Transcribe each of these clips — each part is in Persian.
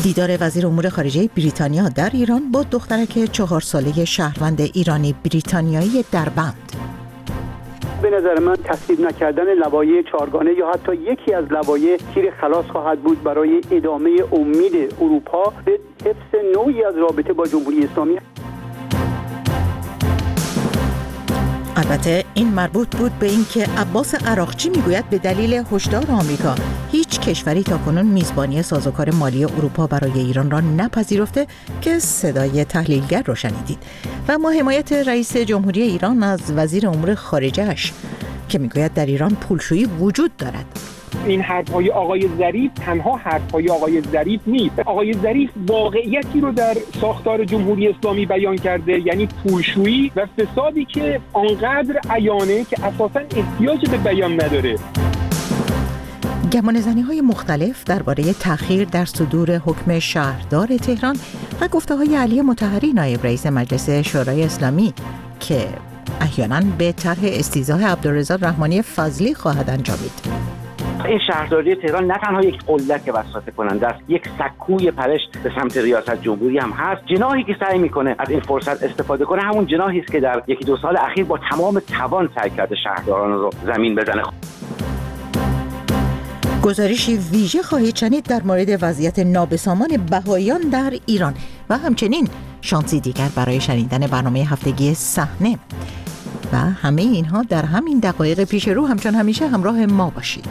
دیدار وزیر امور خارجه بریتانیا در ایران با دخترک 4 ساله شهروند ایرانی بریتانیایی دربند. به نظر من تصویب نکردن لوایح چهارگانه یا حتی یکی از لوایح تیر خلاص خواهد بود برای ادامه امید اروپا به حفظ نوعی از رابطه با جمهوری اسلامی. البته این مربوط بود به اینکه عباس عراقچی میگوید به دلیل هشدار آمریکا هیچ کشوری تاکنون میزبانی سازوکار مالی اروپا برای ایران را نپذیرفته که صدای تحلیلگر رو شنیدید. و ما حمایت رئیس جمهوری ایران از وزیر امور خارجه‌اش که میگوید در ایران پولشویی وجود دارد. این حرف‌های آقای ظریف تنها حرف‌های آقای ظریف نیست. آقای ظریف واقعیتی رو در ساختار جمهوری اسلامی بیان کرده، یعنی پولشویی و فسادی که آنقدر عیانه که اساساً احتیاج به بیان نداره. گمانه‌زنی‌های مختلف درباره تأخیر در صدور حکم شهردار تهران و گفته‌های علی مطهری نایب رئیس مجلس شورای اسلامی که احیاناً به طرح استیضاح عبدالرضا رحمانی فضلی خواهد انجامید. این شهرداری تهران نه تنها یک قلدک وسوسه کننده است، یک سکوی پرش به سمت ریاست جمهوری هم هست. جناحی که سعی میکنه از این فرصت استفاده کنه همون جناحی است که در 1-2 سال اخیر با تمام توان سعی کرده شهرداران رو زمین بزنه. گزارشی ویژه خواهید شنید در مورد وضعیت نابسامان بهائیان در ایران و همچنین شانسی دیگر برای شنیدن برنامه هفتگی صحنه. و همه اینها در همین دقایق پیش رو همچون همیشه همراه ما باشید.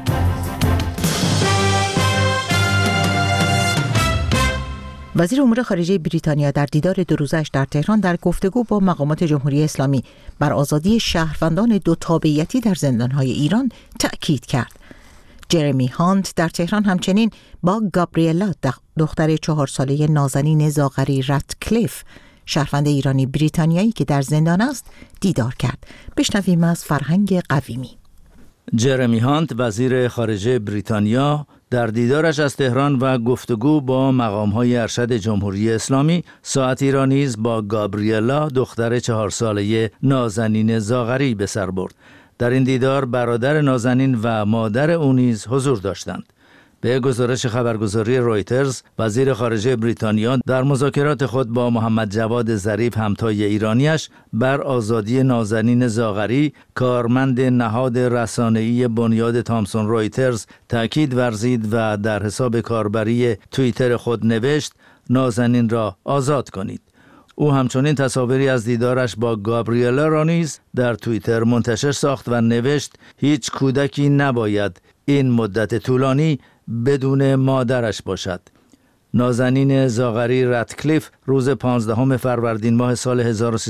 وزیر امور خارجه بریتانیا در دیدار 2 روزه‌اش در تهران در گفتگو با مقامات جمهوری اسلامی بر آزادی شهروندان 2 تابعیتی در زندان‌های ایران تأکید کرد. جرمی هانت در تهران همچنین با گابریلا دختر 4 ساله نازنین زاغری راتکلیف شهروند ایرانی بریتانیایی که در زندان است دیدار کرد. بشنویم از فرهنگ قویمی. جرمی هانت وزیر خارجه بریتانیا در دیدارش از تهران و گفتگو با مقام‌های ارشد جمهوری اسلامی ساعت ایرانی با گابریلا دختر 4 ساله نازنین زاغری به سر برد. در این دیدار برادر نازنین و مادر او نیز حضور داشتند. به گزارش خبرگزاری رویترز، وزیر خارجه بریتانیا در مذاکرات خود با محمد جواد ظریف همتای ایرانیش بر آزادی نازنین زاغری، کارمند نهاد رسانه‌ای بنیاد تامسون رویترز تاکید ورزید و در حساب کاربری توییتر خود نوشت نازنین را آزاد کنید. او همچنین تصاویری از دیدارش با گابریلا را نیز در توییتر منتشر ساخت و نوشت هیچ کودکی نباید این مدت طولانی بدون مادرش باشد. نازنین زاغری راتکلیف روز 15 فروردین ماه سال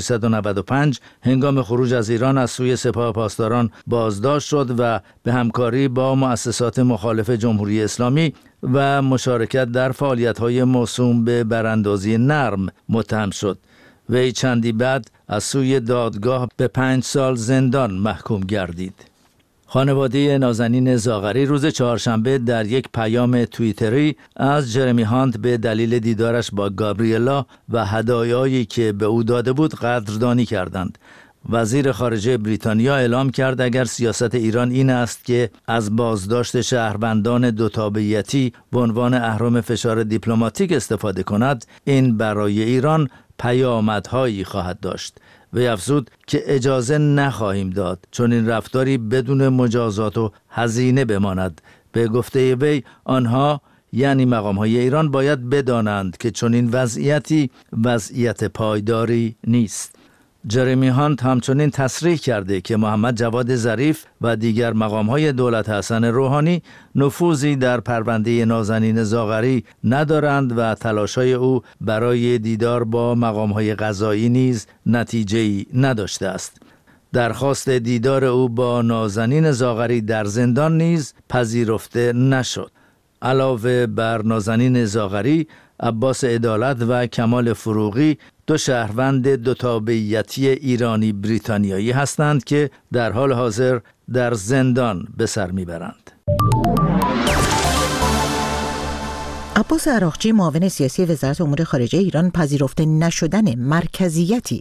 1395 هنگام خروج از ایران از سوی سپاه پاسداران بازداشت شد و به همکاری با مؤسسات مخالف جمهوری اسلامی و مشارکت در فعالیت‌های موسوم به براندازی نرم متهم شد. وی چندی بعد از سوی دادگاه به 5 سال زندان محکوم گردید. خانواده نازنین زاغری روز چهارشنبه در یک پیام توییتری از جرمی هانت به دلیل دیدارش با گابریلا و هدایایی که به او داده بود قدردانی کردند. وزیر خارجه بریتانیا اعلام کرد اگر سیاست ایران این است که از بازداشت شهروندان 2 تابعیتی به عنوان اهرم فشار دیپلماتیک استفاده کند، این برای ایران پیامدهایی خواهد داشت. وی افزود که اجازه نخواهیم داد چون این رفتاری بدون مجازات و هزینه بماند. به گفته وی آنها یعنی مقام‌های ایران باید بدانند که چون این وضعیتی وضعیت پایداری نیست. جرمی هانت همچنین تصریح کرده که محمد جواد ظریف و دیگر مقام‌های دولت حسن روحانی نفوذی در پرونده نازنین زاغری ندارند و تلاش‌های او برای دیدار با مقام‌های قضایی نیز نتیجه‌ای نداشته است. درخواست دیدار او با نازنین زاغری در زندان نیز پذیرفته نشد. علاوه بر نازنین زاغری، عباس عدالت و کمال فروغی 2 شهروند 2 تابعیتی ایرانی بریتانیایی هستند که در حال حاضر در زندان به سر میبرند. عباس عراقچی معاون سیاسی وزارت امور خارجه ایران پذیرفته نشدن مرکزیتی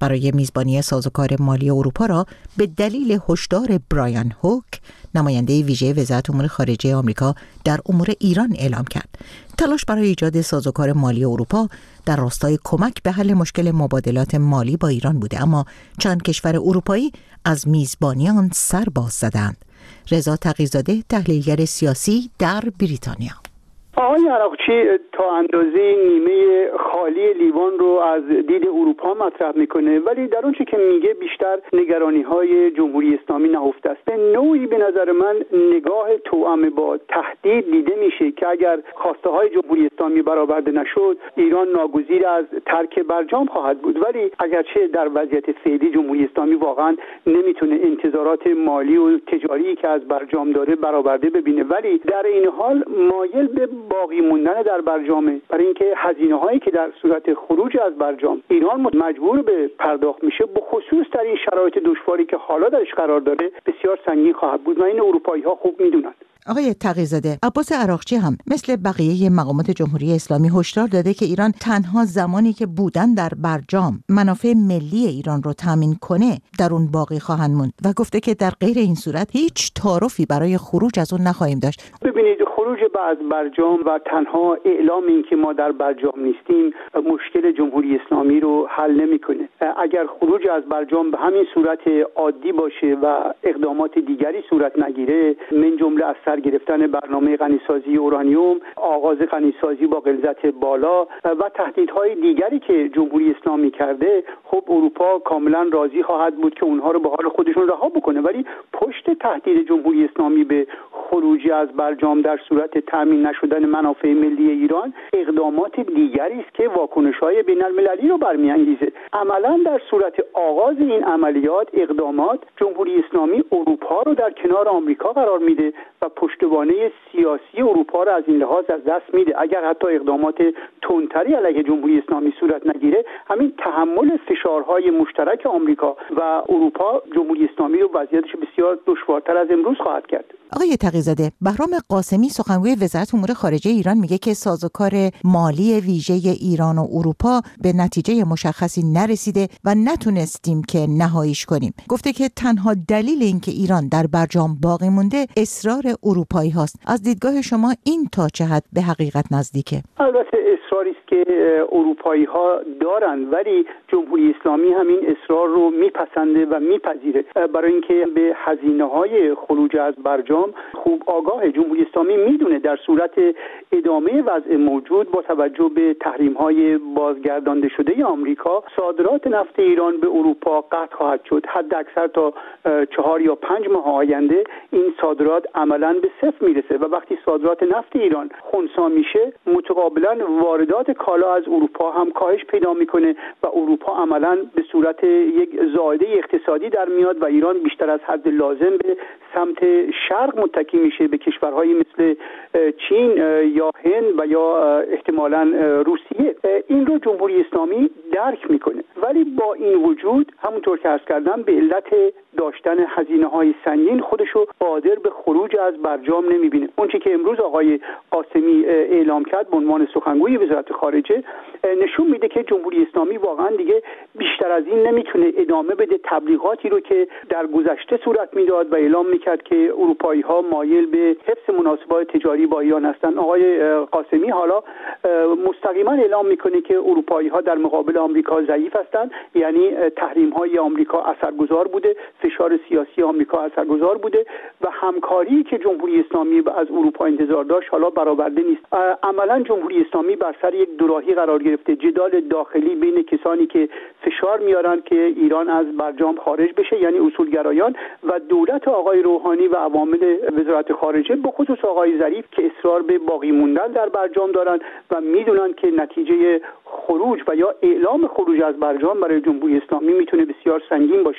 برای میزبانی سازوکار مالی اروپا را به دلیل هشدار برایان هوک، نماینده ویژه وزارت امور خارجه آمریکا در امور ایران اعلام کرد. تلاش برای ایجاد سازوکار مالی اروپا در راستای کمک به حل مشکل مبادلات مالی با ایران بوده، اما چند کشور اروپایی از میزبانی آن سر باز زدند. رضا تقی‌زاده، تحلیلگر سیاسی در بریتانیا: آقای عراقچی تا اندازه نیمه خالی لیوان رو از دید اروپا مطرح میکنه، ولی در اون چه که میگه بیشتر نگرانی‌های جمهوری اسلامی نهفته است. به نوعی به نظر من نگاه توأم با تهدید دیده میشه که اگر خواسته‌های جمهوری اسلامی برآورده نشد، ایران ناگزیر از ترک برجام خواهد بود. ولی اگرچه در وضعیت فعلی جمهوری اسلامی واقعا نمیتونه انتظارات مالی و تجاری که از برجام داره برآورده ببینه، ولی در این حال مایل به باقی موندن در برجامه، برای اینکه هزینه‌هایی که در صورت خروج از برجام ایران مجبور به پرداخت میشه، به خصوص در این شرایط دشواری که حالا درش قرار داره، بسیار سنگین خواهد بود و این اروپایی‌ها خوب میدونن. آقای تقی‌زاده، عباس عراقچی هم مثل بقیه مقامات جمهوری اسلامی هشدار داده که ایران تنها زمانی که بودن در برجام منافع ملی ایران رو تامین کنه در اون باقی خواهند موند و گفته که در غیر این صورت هیچ تعارفی برای خروج از اون نخواهیم داشت. ببینید، خروج از برجام و تنها اعلام این که ما در برجام نیستیم مشکل جمهوری اسلامی رو حل نمی‌کنه. اگر خروج از برجام به همین صورت عادی باشه و اقدامات دیگری صورت نگیره، من جمله از سر گرفتن برنامه غنیسازی اورانیوم، آغاز غنیسازی با غلظت بالا و تهدیدهای دیگری که جمهوری اسلامی کرده، خب اروپا کاملا راضی خواهد بود که اونها رو به حال خودشون رها بکنه. ولی پشت تهدید جمهوری اسلامی به خروج از برجام در صورت تامین نشدن منافع ملی ایران، اقدامات دیگری است که واکنش‌های بین‌المللی رو برمی‌انگیزه. عملاً در صورت آغاز این عملیات، اقدامات، جمهوری اسلامی اروپا رو در کنار آمریکا قرار میده و پشتوانه سیاسی اروپا رو از این لحاظ از دست میده. اگر حتی اقدامات تندتری علیه جمهوری اسلامی صورت نگیره، همین تحمل فشارهای مشترک آمریکا و اروپا جمهوری اسلامی رو وضعیتش بسیار دشوارتر از امروز خواهد کرد. آقای تقی‌زاده، بهرام قاسمی سخنگوی وزارت امور خارجه ایران میگه که سازوکار مالی ویژه ایران و اروپا به نتیجه مشخصی نرسیده و نتونستیم که نهاییش کنیم. گفته که تنها دلیل این که ایران در برجام باقی مونده اصرار اروپایی هاست. از دیدگاه شما این تا چه حد به حقیقت نزدیکه؟ البته اصراری است که اروپایی ها دارن، ولی جمهوری اسلامی همین اصرار رو میپسنده و میپذیره، برای اینکه به هزینه‌های خروج از برجام خوب آگاه. جمهوری اسلامی میدونه در صورت ادامه وضع موجود با توجه به تحریم‌های بازگردانده شده آمریکا، صادرات نفت ایران به اروپا قطع خواهد شد. حد اکثر تا 4 یا 5 ماه آینده این صادرات عملاً به صفر میرسه و وقتی صادرات نفت ایران خنثی میشه، متقابلاً واردات کالا از اروپا هم کاهش پیدا میکنه و اروپا عملاً به صورت یک زائده اقتصادی در میاد و ایران بیشتر از حد لازم به سمت شرق متکی میشه، به کشورهایی مثل چین یا هند و یا احتمالاً روسیه. این رو جمهوری اسلامی درک میکنه، ولی با این وجود همونطور که عرض کردم به علت داشتن هزینه‌های سنگین خودشو قادر به خروج از برجام نمیبینه. اون چیزی که امروز آقای قاسمی اعلام کرد به عنوان سخنگوی وزارت خارجه نشون میده که جمهوری اسلامی واقعا دیگه بیشتر از این نمیتونه ادامه بده تبلیغاتی رو که در گذشته صورت میداد و اعلام میکرد که اروپایی‌ها مایل به حفظ مناسبات تجاری با ایران هستند. آقای قاسمی حالا مستقیما اعلام میکنه که اروپایی‌ها در مقابل آمریکا ضعیف هستند، یعنی تحریم‌های آمریکا اثرگذار بوده، فشار سیاسی آمریکا اثرگذار بوده و همکاری که جمهوری اسلامی از اروپا انتظار داشت حالا برآورده نیست. عملاً جمهوری اسلامی بر سر یک دوراهی قرار گرفته، جدال داخلی بین کسانی که فشار میارن که ایران از برجام خارج بشه، یعنی اصولگرایان، و دولت آقای روحانی و عوامل وزارت خارجه، به خصوص آقای ظریف که اصرار به باقی موندن در برجام دارن و میدونن که نتیجه خروج و یا اعلام خروج از برجام برای جمهوری اسلامی میتونه بسیار سنگین باشه.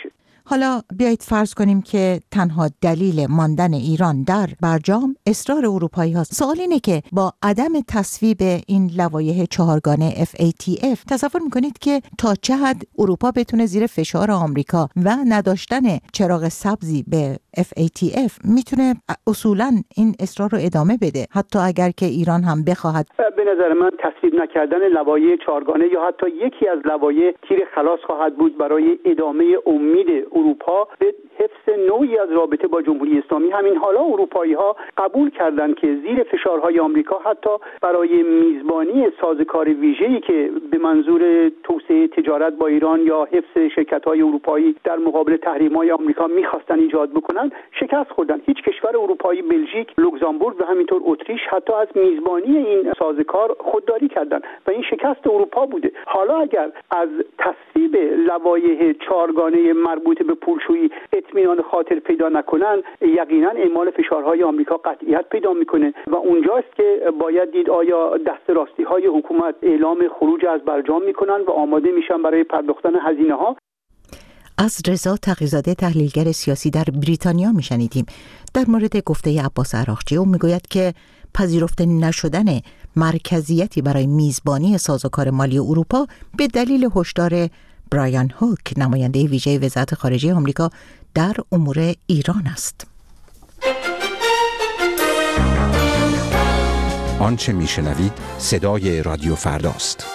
حالا بیایید فرض کنیم که تنها دلیل ماندن ایران در برجام اصرار اروپایی هاست. سوال اینه که با عدم تصویب این لوایح چهارگانه FATF تصور میکنید که تا چه حد اروپا بتونه زیر فشار آمریکا و نداشتن چراغ سبزی به FATF میتونه اصولاً این اصرار رو ادامه بده حتی اگر که ایران هم بخواهد؟ به نظر من تصویب نکردن لوایح چهارگانه یا حتی یکی از لوایح تیر خلاص خواهد بود برای ادامه امید اروپا به حفظ نوعی از رابطه با جمهوری اسلامی. همین حالا اروپایی ها قبول کردند که زیر فشارهای آمریکا حتی برای میزبانی سازوکار ویژه‌ای که به منظور توسعه تجارت با ایران یا حفظ شرکت‌های اروپایی در مقابل تحریم‌های آمریکا می‌خواستن ایجاد بکنن شکست خوردن. هیچ کشور اروپایی، بلژیک، لوکزامبورگ و همینطور اتریش حتی از میزبانی این سازوکار خودداری کردند و این شکست اروپا بوده. حالا اگر از تصویب لوایح چهارگانه مربوط به پولشویی اطمینان خاطر پیدا نکنن، یقینا اعمال فشارهای آمریکا قطعیت پیدا میکنه و اونجاست که باید دید آیا دست راستی های حکومت اعلام خروج از برجام میکنن و آماده میشن برای پرداختن هزینه ها. از رضا تقی‌زاده تحلیلگر سیاسی در بریتانیا میشنیدیم در مورد گفته عباس عراقچی. او میگوید که پذیرفته نشدن مرکزیتی برای میزبانی سازوکار مالی اروپا به دلیل هشدار برایان هوک، نماینده ویژه وزارت خارجه آمریکا در امور ایران است. آنچه میشنوید صدای رادیو فرداست.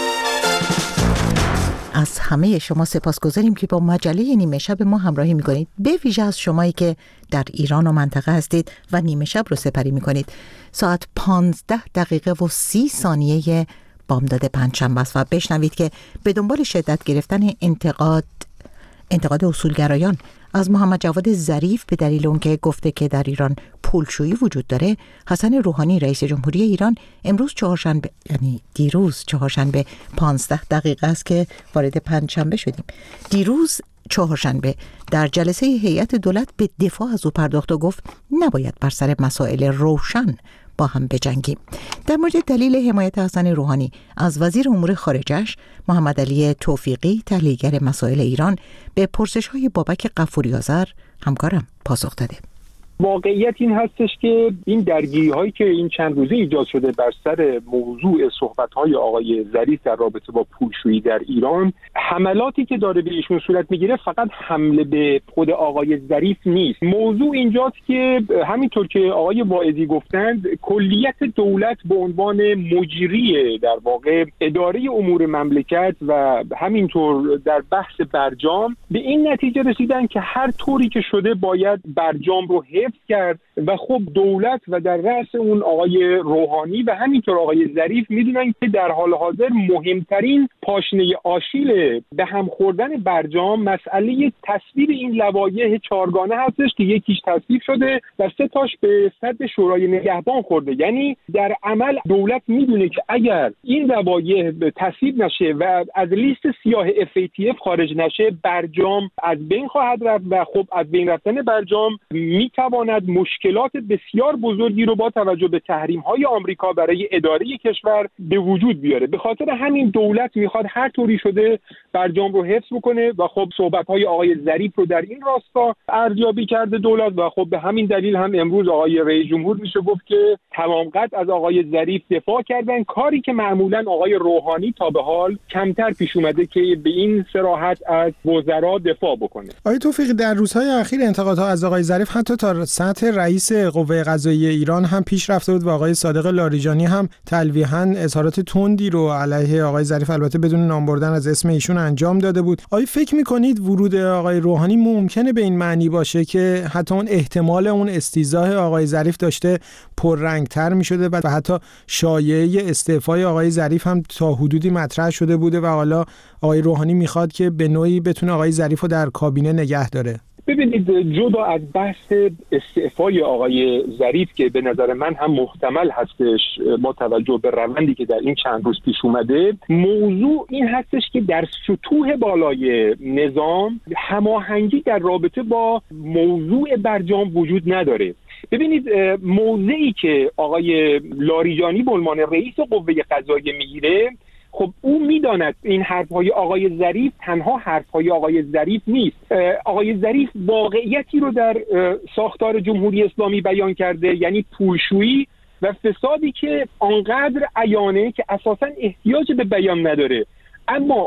از همه شما سپاسگزاریم که با مجله نیمه شب ما همراهی میکنید، به ویژه از شمایی که در ایران و منطقه هستید و نیمه شب رو سپری میکنید. ساعت 15:30 بامداد پنجشنبه است و بشنوید که به دنبال شدت گرفتن انتقاد اصولگرایان از محمد جواد ظریف به دلیل اون که گفته که در ایران پولشویی وجود داره، حسن روحانی رئیس جمهوری ایران امروز چهارشنبه، یعنی دیروز چهارشنبه 15 است که وارد پنجشنبه شدیم، دیروز چهارشنبه در جلسه هیئت دولت به دفاع از او پرداخت و گفت نباید بر سر مسائل روشن با هم بجنگیم. در مورد دلیل حمایت حسن روحانی از وزیر امور خارجه‌اش محمد علی توفیقی، تحلیلگر مسائل ایران، به پرسش‌های بابک غفوری آذر همکارم پاسخ داده. واقعیت این هستش که این درگیری‌هایی که این چند روزه ایجاد شده بر سر موضوع صحبت‌های آقای ظریف در رابطه با پولشویی در ایران، حملاتی که داره به ایشون صورت میگیره فقط حمله به خود آقای ظریف نیست. موضوع اینجاست که همینطور که آقای واعظی گفتند، کلیت دولت به عنوان مجری در واقع اداره امور مملکت و همینطور در بحث برجام به این نتیجه رسیدن که هر طوری که شده باید برجام رو حفظ کرد و خب دولت و در رأس اون آقای روحانی و همینطور آقای ظریف میدونن که در حال حاضر مهمترین پاشنه آشیل به هم خوردن برجام مسئله تصویب این لوایح چهارگانه هستش که یکیش تصویب شده و 3 تاش به صدر شورای نگهبان خورده. یعنی در عمل دولت میدونه که اگر این لوایح تصویب نشه و از لیست سیاه FATF خارج نشه، برجام از بین خواهد رفت و خب از بین رفتن برجام میتواند مشکلات بسیار بزرگی رو با توجه به تحریم‌های آمریکا برای اداره کشور به وجود بیاره. به خاطر همین دولت میخواد هر طوری شده برجام رو حفظ بکنه و خب صحبت‌های آقای ظریف رو در این راستا ارزیابی کرده دولت و خب به همین دلیل هم امروز آقای رئیس جمهور میشه گفت که تمام قد از آقای ظریف دفاع کردن، کاری که معمولاً آقای روحانی تا به حال کمتر پیش اومده که به این صراحت از وزرا دفاع بکنه. آقای توفیقی، در روزهای اخیر انتقادها از آقای ظریف حتی تا سطح رئیس قوه قضاییه ایران هم پیش رفته بود و آقای صادق لاریجانی هم تلویحاً اظهارات تندی رو علیه آقای ظریف البته بدون نام بردن از اسم ایشون انجام داده بود. آیا فکر می‌کنید ورود آقای روحانی ممکنه به این معنی باشه که حتی اون احتمال اون استیضاح آقای ظریف داشته پررنگ‌تر می‌شده و حتی شایعه استعفای آقای ظریف هم تا حدودی مطرح شده بوده و حالا آقای روحانی می‌خواد که به نوعی بتونه آقای ظریف رو در کابینه نگه داره؟ ببینید، جدا از بحث استعفای آقای ظریف که به نظر من هم محتمل هستش با توجه به روندی که در این چند روز پیش اومده، موضوع این هستش که در سطوح بالای نظام هماهنگی در رابطه با موضوع برجام وجود نداره. ببینید، موضعی که آقای لاریجانی به عنوان رئیس قوه قضاییه میگیره خب او میداند این حرفهای آقای ظریف تنها حرفهای آقای ظریف نیست. آقای ظریف واقعیتی رو در ساختار جمهوری اسلامی بیان کرده، یعنی پولشویی و فسادی که آنقدر عیانه که اساساً احتیاج به بیان نداره، اما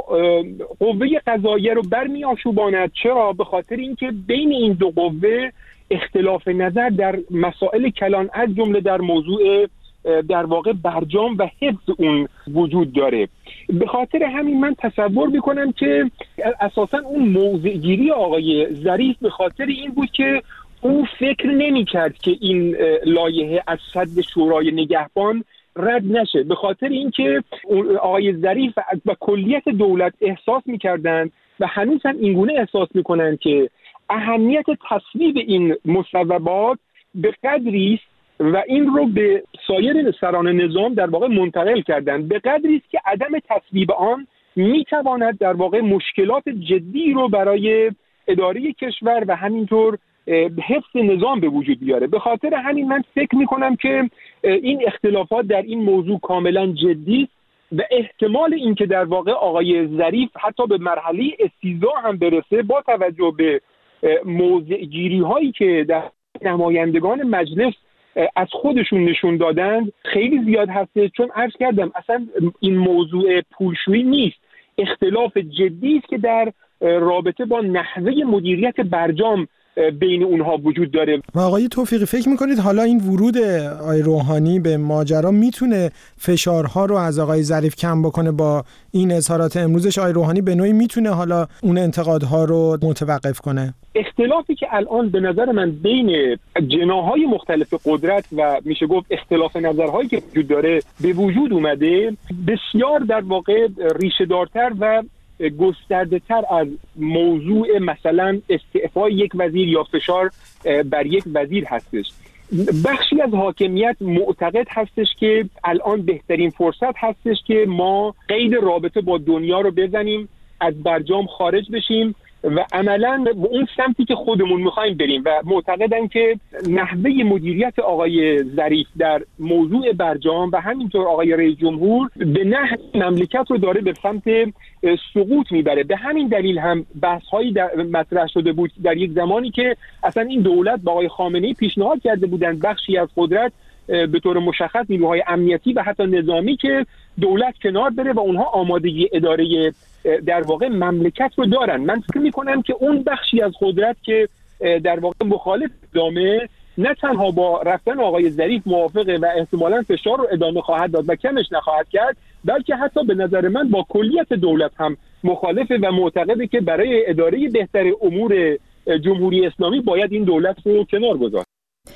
قوه قضاییه رو برمی آشوباند. چرا؟ به خاطر اینکه بین این دو قوه اختلاف نظر در مسائل کلان از جمله در موضوع در واقع برجام و حفظ اون وجود داره. به خاطر همین من تصور میکنم که اساساً اون موضع گیری آقای ظریف به خاطر این بود که او فکر نمی‌کرد که این لایحه از صد شورای نگهبان رد نشه، به خاطر اینکه آقای ظریف و کلیت دولت احساس می‌کردند و هنوز هم اینگونه احساس می‌کنند که اهمیت تصویب این مصوبات به قدری است و این رو به سایر سران نظام در واقع منتقل کردند، به قدری است که عدم تصویب آن می‌تواند در واقع مشکلات جدی رو برای اداره کشور و همینطور حفظ نظام به وجود بیاره. به خاطر همین من فکر میکنم که این اختلافات در این موضوع کاملا جدی و احتمال اینکه در واقع آقای ظریف حتی به مرحله استیضاح هم برسه با توجه به موضع گیری هایی که در نمایندگان مجلس از خودشون نشون دادند خیلی زیاد هسته، چون عرض کردم اصلا این موضوع پولشویی نیست، اختلاف جدی است که در رابطه با نحوه مدیریت برجام بین اونها وجود داره. و آقای توفیقی فکر میکنید حالا این ورود آقای روحانی به ماجرا میتونه فشارها رو از آقای ظریف کم بکنه؟ با این اظهارات امروزش آقای روحانی به نوعی میتونه حالا اون انتقادها رو متوقف کنه؟ اختلافی که الان به نظر من بین جناح‌های مختلف قدرت و میشه گفت اختلاف نظرهایی که وجود داره به وجود اومده بسیار در واقع ریشه دارتر و گسترده تر از موضوع مثلا استعفای یک وزیر یا فشار بر یک وزیر هستش. بخشی از حاکمیت معتقد هستش که الان بهترین فرصت هستش که ما قید رابطه با دنیا رو بزنیم، از برجام خارج بشیم و عملاً به اون سمتی که خودمون می‌خوایم بریم و معتقدن که نحوه مدیریت آقای ظریف در موضوع برجام و همینطور آقای رئیس جمهور به نحو مملکت رو داره به سمت سقوط میبره. به همین دلیل هم بحث‌هایی مطرح شده بود در یک زمانی که اصلا این دولت با آقای خامنه‌ای پیشنهاد کرده بودند بخشی از قدرت به طور مشخص نیروهای امنیتی و حتی نظامی که دولت کنار بره و اونها آمادگی اداره در واقع مملکت رو دارن. من فکر میکنم که اون بخشی از قدرت که در واقع مخالف ادامه نه تنها با رفتن آقای ظریف موافقه و احتمالاً فشار رو ادامه خواهد داد و کمش نخواهد کرد، بلکه حتی به نظر من با کلیت دولت هم مخالفه و معتقده که برای اداره بهتر امور جمهوری اسلامی باید این دولت رو کنار گذاشت.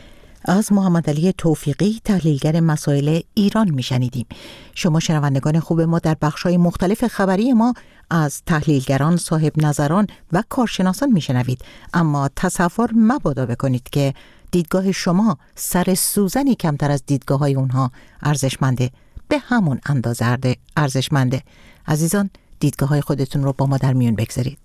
از محمد علی توفیقی تحلیلگر مسائل ایران میشنیدیم. شما شنوندگان خوب ما در بخش‌های مختلف خبری ما از تحلیلگران، صاحب نظران و کارشناسان میشنوید، اما تصور مبادا بکنید که دیدگاه شما سر سوزنی کمتر از دیدگاه‌های اونها ارزشمنده، به همون اندازه ارزشمنده. عزیزان، دیدگاه‌های خودتون رو با ما در میون بگذارید.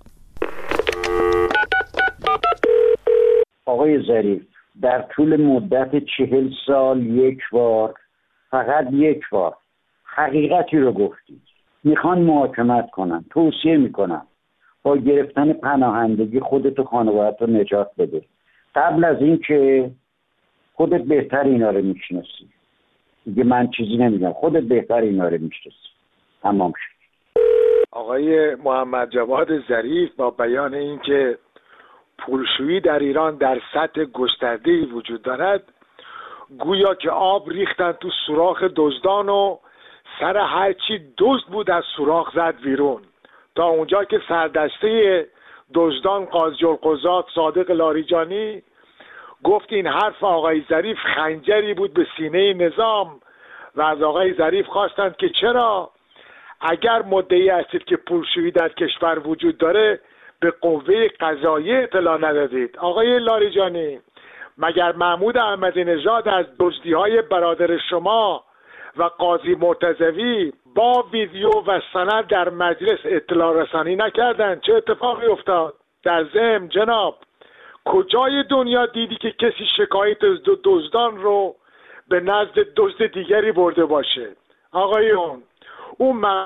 آقای ظریف در طول مدت 40 سال یک بار، فقط یک بار حقیقتی رو گفتید. میخوان محاکمت کنن، توصیه میکنم با گرفتن پناهندگی خودت و خانوادت رو نجات بده. قبل از این که خودت بهتر اینا رو میشناسی، دیگه من چیزی نمیگم، خودت بهتر اینا رو میشناسی. تمام شد. آقای محمد جواد ظریف با بیان این که پولشویی در ایران در سطح گسترده‌ای وجود دارد، گویا که آب ریختن تو سوراخ دزدان و سر هرچی دزد بود از سوراخ زد بیرون، تا اونجا که سردسته دزدان قاضی القضات صادق لاریجانی گفت این حرف آقای ظریف خنجری بود به سینه نظام و از آقای ظریف خواستند که چرا اگر مدعی هستید که پولشویی در کشور وجود داره به قوه قضاییه اطلاع ندادید. آقای لاریجانی، مگر محمود احمدی نژاد از دزدی‌های برادر شما و قاضی مرتضوی با ویدیو و سند در مجلس اطلاع رسانی نکردند؟ چه اتفاقی افتاد؟ در ضمن جناب، کجای دنیا دیدی که کسی شکایت از دزدان رو به نزد دزد دیگری برده باشه؟ آقایون، اون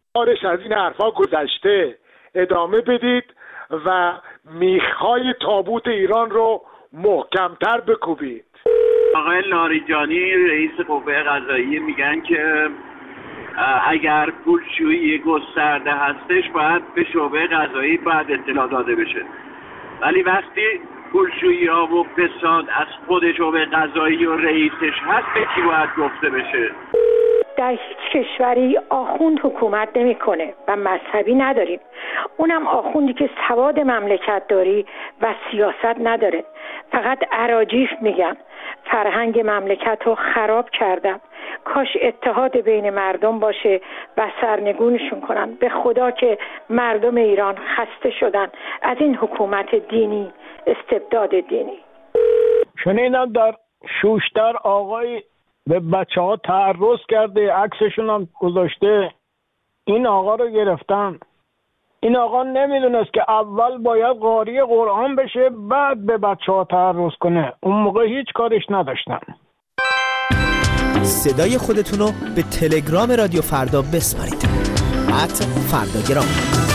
بارش از این حرفا گذشته، ادامه بدید و میخهای تابوت ایران رو محکمتر بکوبید. آقای لاریجانی رئیس قوه قضاییه میگن که اگر پولشویی گسترده هستش باید به شعبه قضایی باید اطلاع داده بشه، ولی وقتی پولشویی ها و فساد از خود شعبه قضایی و رئیسش هست به کی باید گفته بشه؟ در هیچ کشوری آخوند حکومت نمیکنه و مذهبی نداریم، اونم آخوندی که سواد مملکت داری و سیاست نداره، فقط اراجیف میگن فرهنگ مملکت رو خراب کردم، کاش اتحاد بین مردم باشه و سرنگونشون کنن. به خدا که مردم ایران خسته شدن از این حکومت دینی، استبداد دینی. شنیدم در شوشتر آقای به بچه ها تعرض کرده، عکسشون هم گذاشته، این آقا رو گرفتن. این آقا نمیدونست که اول باید قاری قرآن بشه بعد به بچه ها تعرض کنه، اون موقع هیچ کارش نداشتن. صدای خودتون رو به تلگرام رادیو فردا بسپارید @فرداگرام.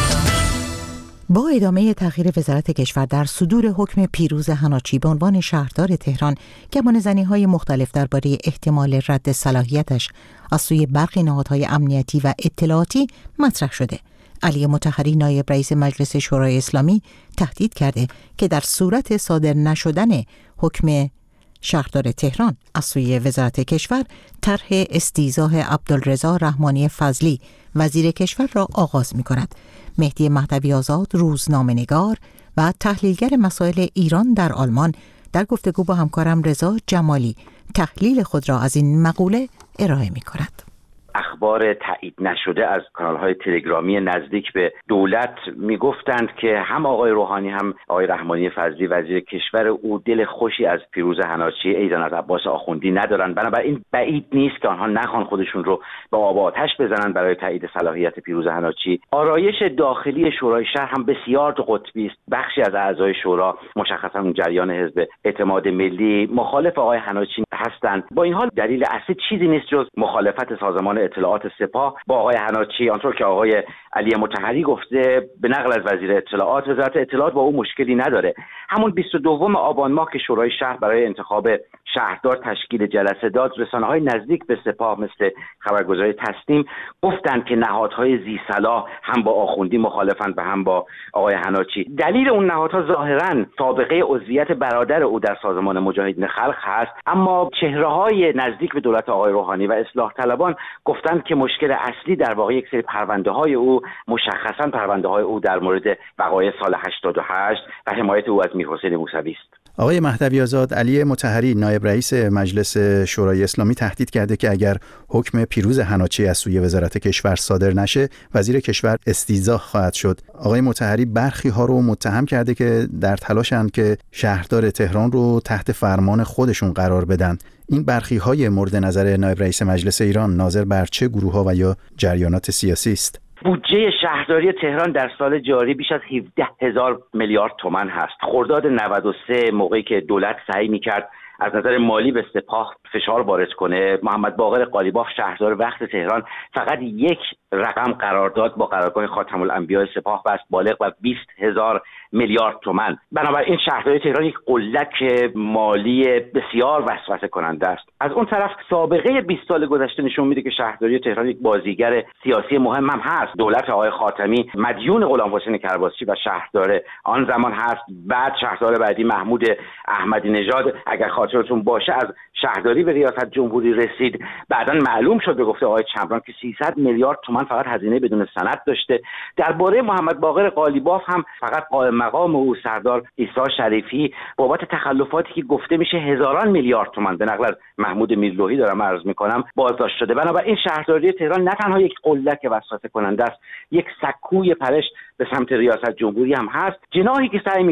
با ادامه تغییر وزارت کشور در صدور حکم پیروز حناچی به عنوان شهردار تهران، گمانه‌زنی‌های مختلف درباره احتمال رد صلاحیتش از سوی برخی نهادهای امنیتی و اطلاعاتی مطرح شده. علی مطهری نایب رئیس مجلس شورای اسلامی تهدید کرده که در صورت صادر نشدن حکم شهردار تهران از سوی وزارت کشور، طرح استیضاح عبدالرضا رحمانی فضلی وزیر کشور را آغاز می کند. مهدی مهدوی آزاد، روزنامه‌نگار و تحلیلگر مسائل ایران در آلمان، در گفتگو با همکارم رضا جمالی تحلیل خود را از این مقوله ارائه می کند. اخبار تایید نشده از کانال‌های تلگرامی نزدیک به دولت میگفتند که هم آقای روحانی هم آقای رحمانی فضلی وزیر کشور او دل خوشی از پیروز حناچی ایضا از عباس آخوندی ندارند، بنابراین بعید نیست که آنها نخوان خودشون رو به آب آتش بزنند برای تایید صلاحیت پیروز حناچی. آرایش داخلی شورای شهر هم بسیار دو قطبی است. بخشی از اعضای شورا، مشخصا اون جریان حزب اعتماد ملی، مخالف آقای حناچی هستند. با این حال دلیل اصلی چیزی نیست جز مخالفت سازمان اطلاعات سپاه با آقای حناچی. آنطور که آقای علی مطهری گفته به نقل از وزیر اطلاعات، وزارت اطلاعات با او مشکلی نداره. همون 22 آبان ماه که شورای شهر برای انتخاب شهردار تشکیل جلسه داد، رسانه‌های نزدیک به سپاه مثل خبرگزاری تسنیم گفتند که نهادهای ذی صلاح هم با آخوندی مخالفند و هم با آقای حناچی. دلیل اون نهادها ظاهراً سابقه عضویت برادر او در سازمان مجاهدین خلق هست، اما چهره‌های نزدیک به دولت آقای روحانی و اصلاح طلبان گفتند که مشکل اصلی در واقع یک سری پرونده‌های او، مشخصاً پرونده‌های او در مورد وقایع سال 88 و حمایت او از میرحسین موسوی است. آقای مهدوی آزاد، علی مطهری نایب رئیس مجلس شورای اسلامی تهدید کرده که اگر حکم پیروز حناچی از سوی وزارت کشور صادر نشه، وزیر کشور استیضاح خواهد شد. آقای مطهری برخی ها رو متهم کرده که در تلاشند که شهردار تهران رو تحت فرمان خودشون قرار بدن. این برخی های مورد نظر نایب رئیس مجلس ایران ناظر بر چه گروه ها و یا جریانات سیاسی است؟ بودجه شهرداری تهران در سال جاری بیش از 17,000 میلیارد تومان هست. خرداد 93 موقعی که دولت سعی می‌کرد از نظر مالی به سپاه فشار وارد کنه، محمد باقر قالیباف شهردار وقت تهران فقط یک رقم قرارداد با قرارگاه خاتم الانبیاء سپاه بست بالغ بر 20,000 میلیارد تومان. بنابراین شهرداری تهران یک قلک مالی بسیار وسوسه کننده است. از اون طرف سابقه 20 سال گذشته نشون میده که شهرداری تهران یک بازیگر سیاسی مهم هم هست. دولت آقای خاتمی مدیون غلامحسین کرباسی و شهردار آن زمان هست. بعد شهردار بعدی محمود احمدی نژاد اگر خاطرتون باشه از شهرداری به ریاست جمهوری رسید. بعداً معلوم شد به گفته آقای چمران که 300 میلیارد تومان فقط هزینه بدون سند داشته. درباره محمد باقر قالیباف هم فقط قائم مقام او سردار عیسی شریفی بابت تخلفاتی که گفته میشه هزاران میلیارد تومان به نقل از محمود میرلوحی دارم عرض میکنم بازداشت شده. بنابراین شهرداری تهران نه تنها یک قلک وسوسه کننده است، یک سکوی پرش به سمت ریاست جمهوری هم هست. جناحی که سعی میکنه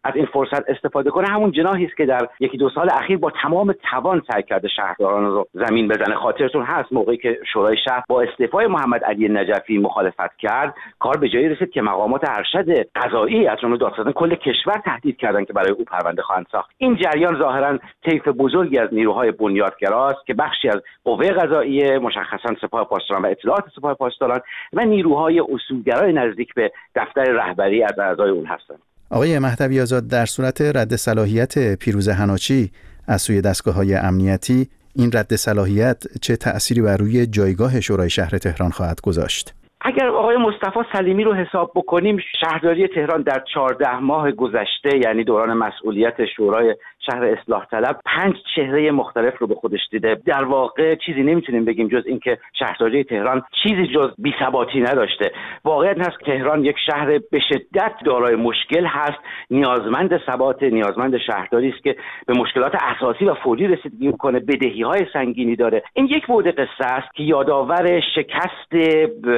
از این فرصت استفاده کنه همون جناحی است که در یکی دو سال اخیر با تمام توان سعی کرده شهرداران رو زمین بزنه. خاطرتون هست موقعی که شورای شهر با استعفای محمد علی نجفی مخالفت کرد، کار به جایی رسید که مقامات ارشد قضایی از جمله دادستان کل کشور تهدید کردند که برای او پرونده خواهند ساخت. این جریان ظاهرا طیف بزرگی از نیروهای بنیادگراست که بخشی از قوه قضاییه، مشخصا سپاه پاسداران و اطلاعات سپاه پاسداران و نیروهای اصولگرای نزدیک به دفتر رهبری از اعضای اون هستند. آقای مهدوی آزاد، در صورت رد صلاحیت پیروز حناچی از سوی دستگاه‌های امنیتی، این رد صلاحیت چه تأثیری بر روی جایگاه شورای شهر تهران خواهد گذاشت؟ اگر آقای مصطفی سلیمی رو حساب بکنیم، شهرداری تهران در 14 ماه گذشته، یعنی دوران مسئولیت شورای شهر اصلاح طلب، 5 چهره مختلف رو به خودش دیده. در واقع چیزی نمیتونیم بگیم جز اینکه شهرداری تهران چیزی جز بی‌ثباتی نداشته. واقعیت هست که تهران یک شهر به شدت دارای مشکل هست، نیازمند ثبات، نیازمند شهرداری است که به مشکلات اساسی و فوری رسیدگی کنه، بدهی‌های سنگینی داره. این یک بعد قصه است که یادآور شکست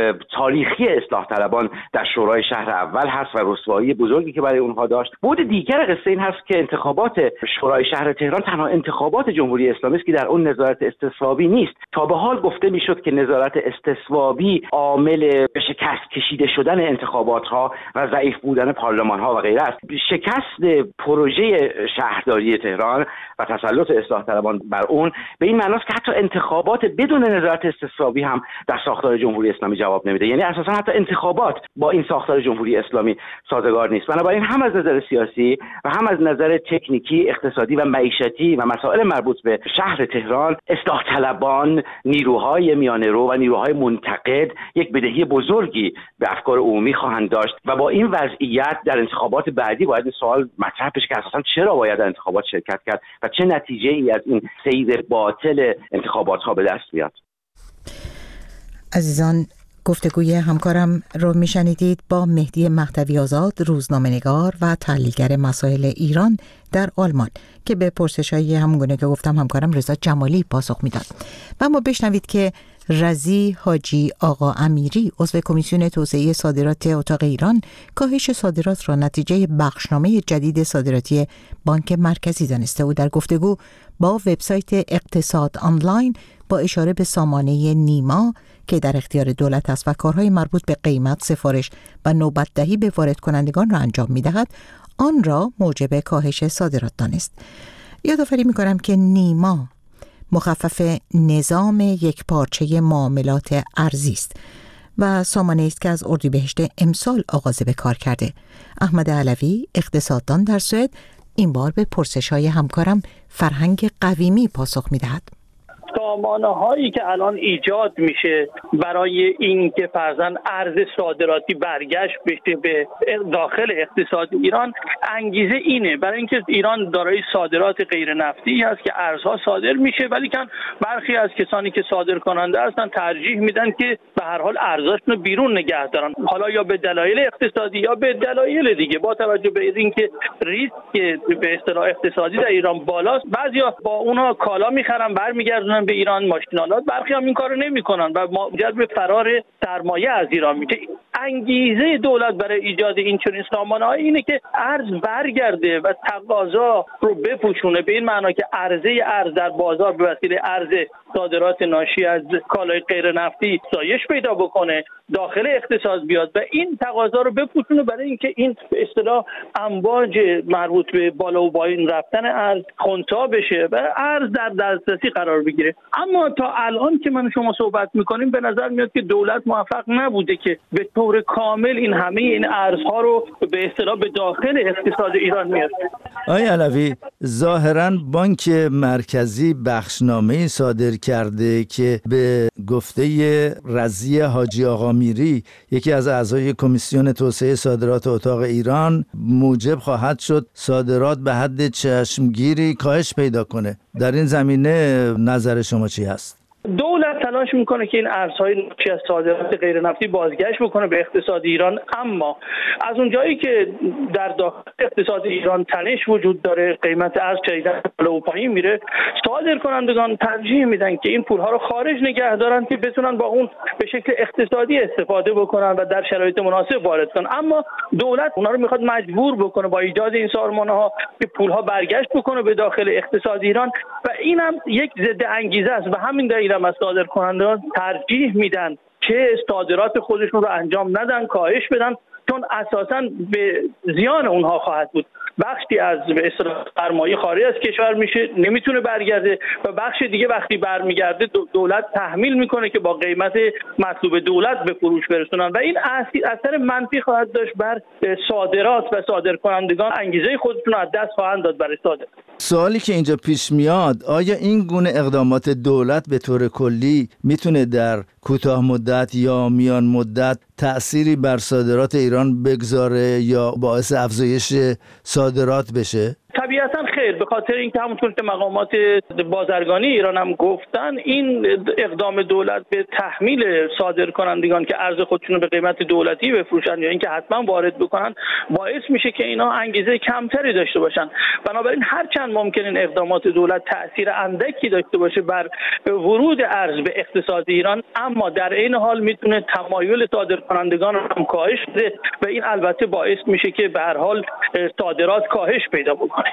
تاریخی اصلاح طلبان در شورای شهر اول هست و رسوایی بزرگی که برای اونها داشت. بعد دیگر قصه این هست که انتخابات شورای شهر تهران تنها انتخابات جمهوری اسلامی است که در اون نظارت استصوابی نیست. تا به حال گفته میشد که نظارت استصوابی عامل به شکست کشیده شدن انتخابات ها و ضعیف بودن پارلمان ها و غیره است. شکست پروژه شهرداری تهران و تسلط اصلاح طلبان بر اون به این معنی است که حتی انتخابات بدون نظارت استصوابی هم در ساختار جمهوری اسلامی جواب نمیده. یعنی اساسا حتی انتخابات با این ساختار جمهوری اسلامی سازگار نیست. بنابراین هم از نظر سیاسی و هم از نظر تکنیکی، اقتصادی و معیشتی و مسائل مربوط به شهر تهران، اصلاح طلبان، نیروهای میانه‌رو و نیروهای منتقد یک بدهی بزرگی به افکار عمومی خواهند داشت و با این وضعیت در انتخابات بعدی باید این سوال مطرح بشه که اساسا چرا باید در انتخابات شرکت کرد و چه نتیجه‌ای از این سیر باطل انتخابات ها به دست میاد. عزیزان، گفتگوی همکارم رو میشنیدید با مهدی مهدوی آزاد، روزنامه‌نگار و تحلیلگر مسائل ایران در آلمان، که به پرسش‌های همونگونه که گفتم همکارم رضا جمالی پاسخ میداد. و ما بشنوید که رضی حاجی آقا امیری، عضو کمیسیون توسعه صادرات اتاق ایران، کاهش صادرات را نتیجه بخشنامه جدید صادراتی بانک مرکزی دانسته. او در گفتگو با وبسایت اقتصاد آنلاین با اشاره به سامانه نیما که در اختیار دولت است و کارهای مربوط به قیمت، سفارش و نوبت دهی به وارد کنندگان را انجام می‌دهد، آن را موجب کاهش صادرات دانست. یادآوری می‌کنم که نیما مخفف نظام یک پارچه معاملات ارزی است و سامانه است که از اردیبهشت امسال آغاز به کار کرده. احمد علوی، اقتصاددان در سوئد، این بار به پرسش‌های همکارم فرهنگ قویمی پاسخ می‌دهد. سامانه هایی که الان ایجاد میشه برای این که فرضاً ارز صادراتی برگشت بشه به داخل اقتصاد ایران، انگیزه اینه برای اینکه ایران دارای صادرات غیر نفتی هست که ارزها صادر میشه، ولی کن برخی از کسانی که صادر کننده هستن ترجیح میدن که به هر حال ارزششون رو بیرون نگه دارن، حالا یا به دلایل اقتصادی یا به دلایل دیگه. با توجه به اینکه ریسک به اصطلاح اقتصادی در ایران بالاست، بعضیا با اونها کالا میخرن برمیگردونن به ایران، ماشینالات، برخی هم این کارو نمیکنن و جلب فرار سرمایه از ایران میشه. انگیزه دولت برای ایجاد این چنین سامانه‌ای اینه که ارز برگرده و تقاضا رو بپوشونه، به این معنی که عرضه ارز در بازار به وسیله ارز صادرات ناشی از کالای غیر نفتی افزایش پیدا بکنه، داخل اقتصاد بیاد و این تقاضا رو بپوشونه برای اینکه این به اصطلاح امواج مربوط به بالا و پایین رفتن ارز کنترل بشه و ارز در دسترسی قرار بگیره. اما تا الان که من شما صحبت میکنیم به نظر میاد که دولت موفق نبوده که به طور کامل این همه این ارزها رو به اصطلاح به داخل اقتصاد ایران میاره. آقای علوی، ظاهراً بانک مرکزی بخشنامه‌ای صادر کرده که به گفته رضی حاجی آقا میری، یکی از اعضای کمیسیون توسعه صادرات اتاق ایران، موجب خواهد شد صادرات به حد چشمگیری کاهش پیدا کنه. در این زمینه نظر شما چی هست؟ دولت تلاش میکنه که این ارزهای ناشی از صادرات غیر نفتی بازگشت بکنه به اقتصاد ایران، اما از اونجایی که در داخل اقتصاد ایران تنش وجود داره، قیمت ارز شدیداً بالا و پایین میره، صادرکنندگان ترجیح میدن که این پولها رو خارج نگه دارن که بتونن با اون به شکل اقتصادی استفاده بکنن و در شرایط مناسب وارد کنن. اما دولت اونا رو میخواد مجبور بکنه با ایجاد این سازمان‌ها که پولها برگشت بکنه به داخل اقتصاد ایران و اینم یک ضد انگیزه است و همین دلیل هم از صادرکنندگان ترجیح میدن که صادرات خودشون رو انجام ندن، کاهش بدن، چون اساساً به زیان اونها خواهد بود. بخشی از به اصطلاح سرمایه خارج از کشور میشه، نمیتونه برگرده و بخش دیگه وقتی برمیگرده دولت تحمیل میکنه که با قیمت مطلوب دولت به فروش برسونن و این اثر منفی خواهد داشت بر صادرات و صادرکنندگان، انگیزه خودشون از دست خواهند داد برای صادرات. سوالی که اینجا پیش میاد، آیا این گونه اقدامات دولت به طور کلی میتونه در کوتاه مدت یا میان مدت تأثیری بر صادرات ایران بگذاره یا باعث افزایش صادرات بشه؟ طبیعتاً خیر، به خاطر اینکه همونطور که مقامات بازرگانی ایران هم گفتن، این اقدام دولت به تحمیل صادرکنندگان که ارز خودشون رو به قیمت دولتی بفروشن یا اینکه حتما وارد بکنن باعث میشه که اینا انگیزه کمتری داشته باشن. بنابراین هرچند ممکن این اقدامات دولت تأثیر اندکی داشته باشه بر ورود ارز به اقتصاد ایران، اما در این حال میتونه تمایل صادرکنندگان هم کاهش بده و این البته باعث میشه که به هر حال صادرات کاهش پیدا بکنه.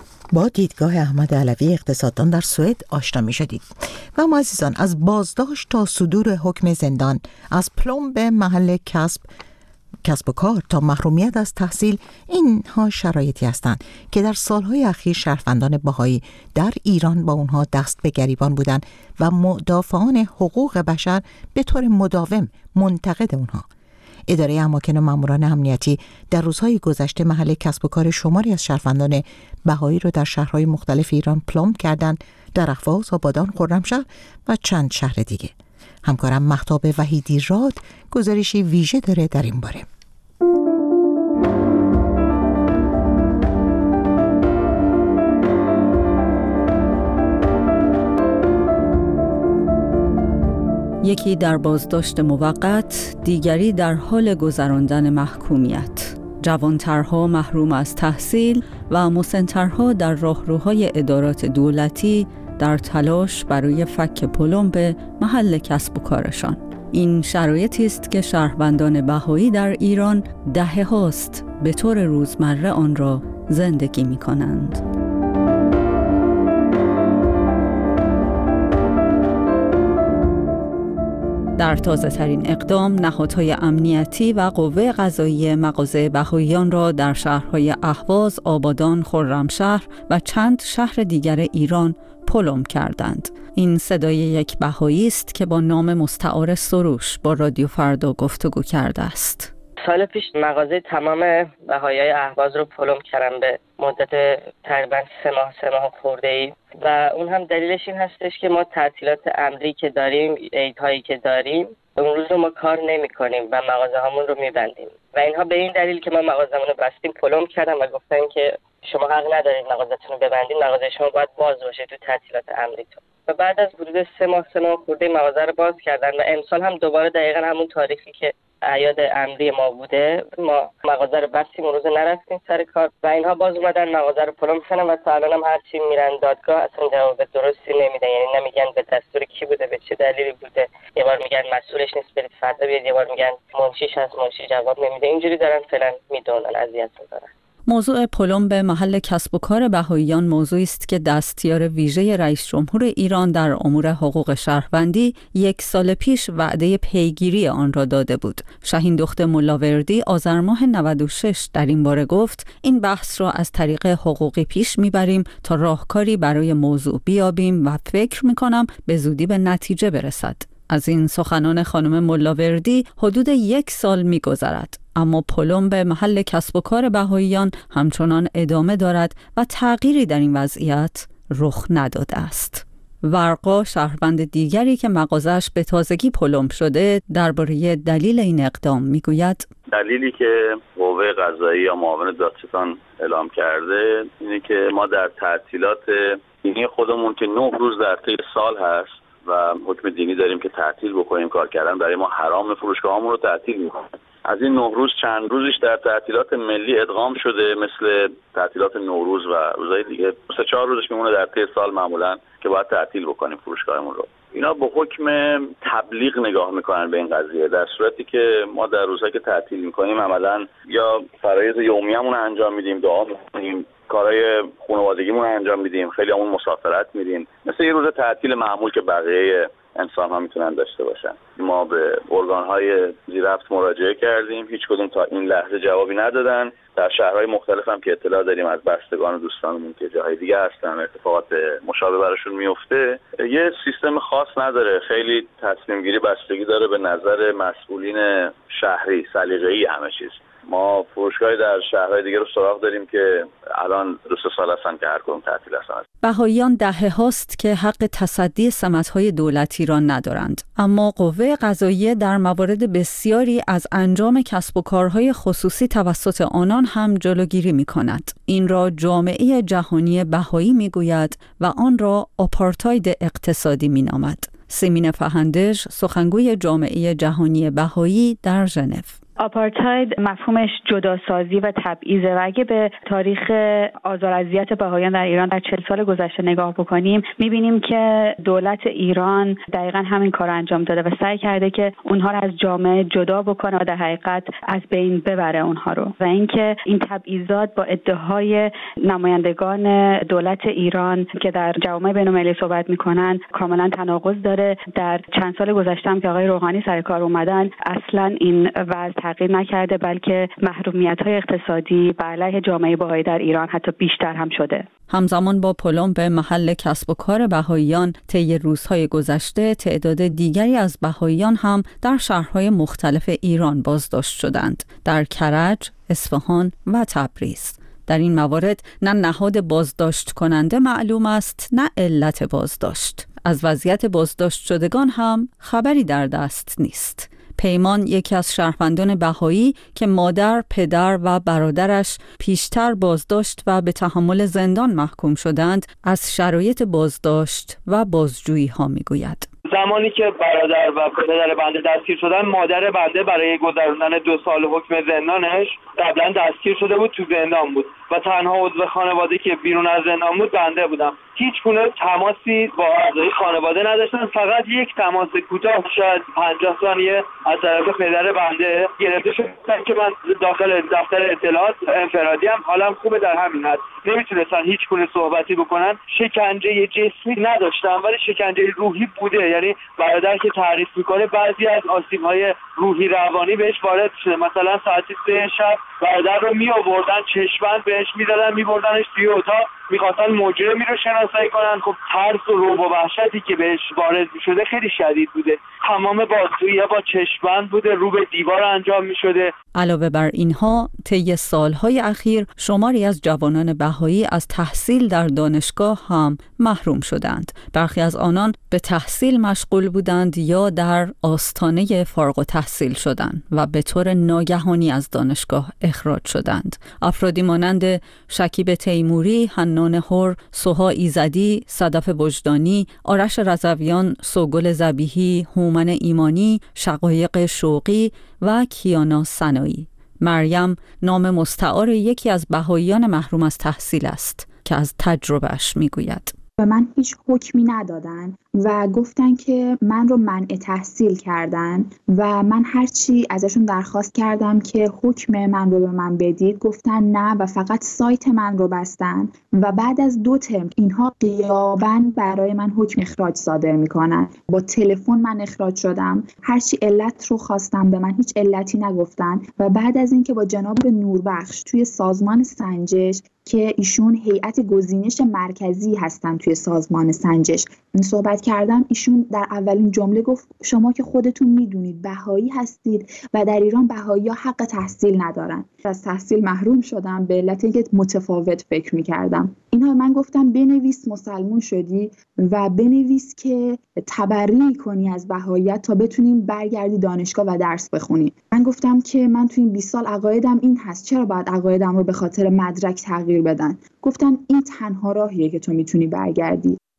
با دیدگاه احمد علوی اقتصاددان در سوئد آشنا می شدید. و ما عزیزان، از بازداشت تا صدور حکم زندان، از پلم به محل کسب و کار تا محرومیت از تحصیل، اینها شرایطی هستند که در سالهای اخیر شهروندان بهایی در ایران با اونها دست به گریبان بودند و مدافعان حقوق بشر به طور مداوم منتقد اونها. اداره اماکن و ماموران امنیتی در روزهای گذشته محل کسب و کار شماری از شهروندان بهایی را در شهرهای مختلف ایران پلم کردند، در اهواز، آبادان، خرمشهر و چند شهر دیگه. همکارم مهتاب وحیدی راد گزارشی ویژه داره در این باره. یکی در بازداشت موقت، دیگری در حال گذراندن محکومیت. جوانترها محروم از تحصیل و مسنترها در راهروهای ادارات دولتی در تلاش برای فک پلم به محل کسب و کارشان. این شرایطی است که شهروندان بهایی در ایران دهه هاست به طور روزمره آن را زندگی می کنند. در تازه ترین اقدام، نهادهای امنیتی و قوه قضاییه مغازه بهاییان را در شهرهای اهواز، آبادان، خرمشهر و چند شهر دیگر ایران پلم کردند. این صدای یک بهایی است که با نام مستعار سروش با رادیو فردا گفتگو کرده است. سال پیش مغازه تمام بهاییای اهواز رو پلم کردم به مدت تقریبا 3 ماه خورده‌ای و اون هم دلیلش این هستش که ما تعطیلات امری که داریم، عیدهایی که داریم، اون روز رو ما کار نمی‌کنیم و مغازه هامون رو می‌بندیم و اینها به این دلیل که ما مغازه‌مون رو بستیم پلم کردن و گفتن که شما حق ندارید مغازه‌تون رو ببندید، مغازه شما باید باز باشه تو تعطیلات امریتون. و بعد از حدود 3 ماه خورده مغازه رو باز کردن و امسال هم دوباره دقیقاً همون تاریخی که اعیاد امری ما بوده، ما مغازه رو بستیم، اون روز نرفتیم سر کار و اینها باز اومدن مغازه رو پلم کردن و تا الان هم هرچی میرن دادگاه اصلا جواب درستی نمیدن، یعنی نمیگن به دستور کی بوده، به چه دلیلی بوده، یه بار میگن مسئولش نیست برید فردا بیاید، یه بار میگن منشیش هست منشی جواب نمیده، اینجوری دارن فعلا میدونن، اذیت میکنن. موضوع پلم به محل کسب و کار بهاییان موضوعی است که دستیار ویژه رئیس جمهور ایران در امور حقوق شهروندی 1 سال پیش وعده پیگیری آن را داده بود. شاهین دخت ملاوردی آذر ماه 96 در این باره گفت این بحث را از طریق حقوقی پیش میبریم تا راهکاری برای موضوع بیابیم و فکر میکنم به زودی به نتیجه برسد. از این سخنان خانم ملاوردی حدود 1 سال می‌گذرد، اما پلم به محل کسب و کار بهاییان همچنان ادامه دارد و تغییری در این وضعیت رخ نداده است. ورقا، شهروند دیگری که مغازه‌اش به تازگی پلم شده، درباره دلیل این اقدام میگوید: دلیلی که قوه قضاییه یا معاون دادستان اعلام کرده اینه که ما در تعطیلات دینی خودمون که 9 روز در طی سال هست و حکم دینی داریم که تعطیل بکنیم کار کردن برای ما حرام، فروشگاهامون رو تعطیل میکنه. از این 9 روز چند روزش در تعطیلات ملی ادغام شده، مثل تعطیلات نوروز و روزهای دیگه 3-4 روزش میمونه در طی سال معمولا که باید تعطیل بکنیم فروشگاهمون رو. اینا با حکم تبلیغ نگاه میکنن به این قضیه، در صورتی که ما در روزهایی که تعطیل میکنیم عملا یا فرایض یومیه‌مون رو انجام میدیم، دعا میکنیم، کارهای خانوادگیمون رو انجام میدیم، خیلی همون مسافرت میدیم، مثل یه روز تعطیل معمول که بقیه انسان ها میتونن داشته باشن. ما به ارگان‌های زیرربط مراجعه کردیم، هیچ کدوم تا این لحظه جوابی ندادن. در شهرهای مختلف هم که اطلاع داریم از بستگان و دوستانمون که جاهای دیگه هستن اتفاقات مشابه براشون میفته، یه سیستم خاص نداره. خیلی تصمیم گیری بستگی داره به نظر مسئولین شهری، سلیقه‌ای همه چیز. ما فروشگاهی در شهرهای دیگه رو سراغ داریم که الان 2-3 سال هستن که هر کدوم تعطیل هستن. بهائیان دهه هاست که حق تصدی سمت‌های دولتی را ندارند، اما قوه قضاییه در موارد بسیاری از انجام کسب و کارهای خصوصی توسط آنان هم جلوگیری می‌کند. این را جامعه جهانی بهایی می‌گوید و آن را آپارتاید اقتصادی می‌نامد. سیمین فهندش، سخنگوی جامعه جهانی بهایی در ژنو: آپارتاید مفهومش جداسازی و تبعیضه و اگه به تاریخ آزار اذیت بهائیان در ایران در 40 سال گذشته نگاه بکنیم میبینیم که دولت ایران دقیقاً همین کار انجام داده و سعی کرده که اونها رو از جامعه جدا بکنه و در حقیقت از بین ببره اونها رو، و اینکه این تبعیضات با ادعاهای نمایندگان دولت ایران که در جوامع بین‌المللی صحبت میکنن کاملا تناقض داره. در چند سال گذشته هم که آقای روحانی سر کار اومدن اصلاً این وضع تغییر نکرده، بلکه محرومیت‌های اقتصادی بر علیه جامعه بهایی در ایران حتی بیشتر هم شده. همزمان با پلمب محل کسب و کار بهائیان طی روزهای گذشته، تعداد دیگری از بهائیان هم در شهرهای مختلف ایران بازداشت شدند، در کرج، اصفهان و تبریز. در این موارد نه نهاد بازداشت کننده معلوم است نه علت بازداشت. از وضعیت بازداشت شدگان هم خبری در دست نیست. پیمان، یکی از شهروندان بهایی که مادر، پدر و برادرش پیشتر بازداشت و به تحمل زندان محکوم شدند، از شرایط بازداشت و بازجویی ها میگوید. زمانی که برادر و پدر بنده دستگیر شدن، مادر بنده برای گذراندن 2 سال حکم زندانش قبلا دستگیر شده بود، تو زندان بود و تنها عضو خانواده که بیرون از زندان بود بنده بودم. هیچ گونه تماسی با اعضای خانواده نداشتن، فقط یک تماس کوتاه شاید 50 ثانیه از طرف پدر بنده گرفته شد که من داخل دفتر اطلاعات انفرادی هم حالم خوبه، در همین حد نمیتونستن هیچ گونه صحبتی بکنن. شکنجه جسمی نداشتن ولی شکنجه روحی بوده، یعنی برادر که تعریف میکنه بعضی از آسیب‌های روحی روانی بهش وارد شده. مثلا ساعت 3 شب برادر رو میآوردن، چشم‌بند بهش می‌زدن، می‌بردنش توی اتاق، می‌خواستن مجرمی رو شناسایی کنن. خب ترس و رعب و وحشتی که بهش وارد می‌شده خیلی شدید بوده. تمام بازجویی‌ها با چشم‌بند بوده، رو به دیوار انجام می‌شده. علاوه بر اینها، طی سال‌های اخیر شماری از جوانان بهایی از تحصیل در دانشگاه هم محروم شدند. برخی از آنان به تحصیل مشغول بودند یا در آستانه فارغ التحصیل شدند و به طور ناگهانی از دانشگاه اخراج شدند. افرادی مانند شکیب تیموری، حنان هر، سوها ایزدی، صدف وجدانی، آرش رضویان، سوگل ذبیحی، هومن ایمانی، شقایق شوقی و کیانا سنایی. مریم نام مستعار یکی از بهائیان محروم از تحصیل است که از تجربهش میگوید. به من هیچ حکمی ندادن و گفتن که من رو منع تحصیل کردن و من هرچی ازشون درخواست کردم که حکم من رو به من بدید گفتن نه و فقط سایت من رو بستن و بعد از 2 ترم اینها غیاباً برای من حکم اخراج صادر میکنن. با تلفن من اخراج شدم، هرچی علت رو خواستم به من هیچ علتی نگفتن و بعد از اینکه با جناب نوربخش توی سازمان سنجش که ایشون هیئت گزینش مرکزی هستن توی سازمان سنجش صحبت کردم، ایشون در اولین جمله گفت شما که خودتون میدونید بهایی هستید و در ایران بهایی‌ها حق تحصیل ندارن. از تحصیل محروم شدم به علت اینکه متفاوت فکر میکردم. اینها من گفتم بنویس مسلمون شدی و بنویس که تبرئه کنی از بهاییت تا بتونیم برگردی دانشگاه و درس بخونی. من گفتم که من تو این 20 سال عقایدم این هست، چرا باید عقایدم رو به خاطر مدرک تغییر بدن؟ گفتن این تنها راهیه که تو میتونی برگردی.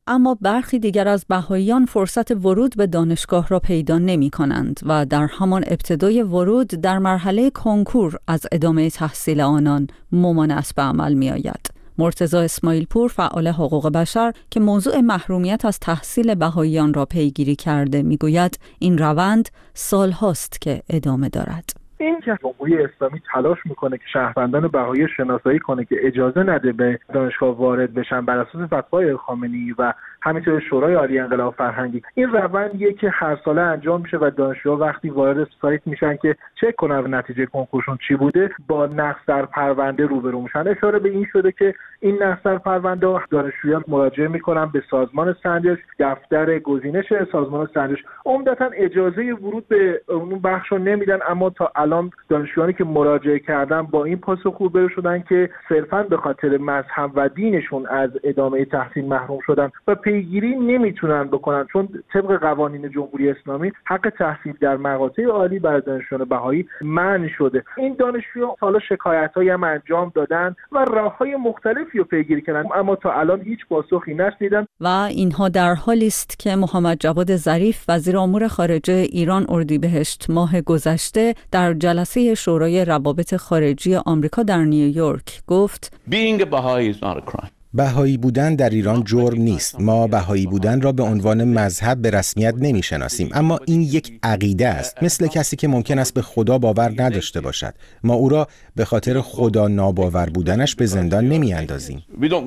اما برخی دیگر از بهائیان فرصت ورود به دانشگاه را پیدا نمی کنند و در همان ابتدای ورود در مرحله کنکور از ادامه تحصیل آنان ممانعت به عمل می آید. مرتضی اسماعیل پور، فعال حقوق بشر که موضوع محرومیت از تحصیل بهائیان را پیگیری کرده، میگوید این روند سالهاست که ادامه دارد. این که جمهوری اسلامی تلاش میکنه که شهروندان بهایی شناسایی کنه که اجازه نده به دانشگاه وارد بشن بر اساس فتوای خامنه‌ای و همینطور شورای عالی انقلاب فرهنگی، این روندیه که هر ساله انجام میشه و دانشجوها وقتی وارد سایت میشن که چک کنن نتیجه کنکورشون چی بوده، با نقص در پرونده روبرو میشن. اشاره به این شده که این نقص در پرونده دانشجویان مراجعه میکنن به سازمان سنجش، دفتر گزینش سازمان سنجش، عمدتاً اجازه ورود به اون بخشو نمیدن، اما تا الان دانشجویانی که مراجعه کردن با این پاسخ روبرو شدن که صرفاً به خاطر مذهب و دینشون از ادامه تحصیل محروم شدن و پیگیری نمیتونن بکنن، چون طبق قوانین جمهوری اسلامی حق تحصیل در مقاطع عالی برای دانشجویان بهایی منع شده. این دانشجویان حالا شکایت‌هایی هم انجام دادن و راه‌های مختلفی رو پیگیری کردن، اما تا الان هیچ پاسخی نشنیدن. و اینها در حالی است که محمد جواد ظریف وزیر امور خارجه ایران اردیبهشت ماه گذشته در جلسه شورای روابط خارجی آمریکا در نیویورک گفت Being a Baha'i is not a crime. بهایی بودن در ایران جرم نیست. ما بهایی بودن را به عنوان مذهب به رسمیت نمی‌شناسیم، اما این یک عقیده است، مثل کسی که ممکن است به خدا باور نداشته باشد. ما او را به خاطر خدا ناباور بودنش به زندان نمی‌اندازیم.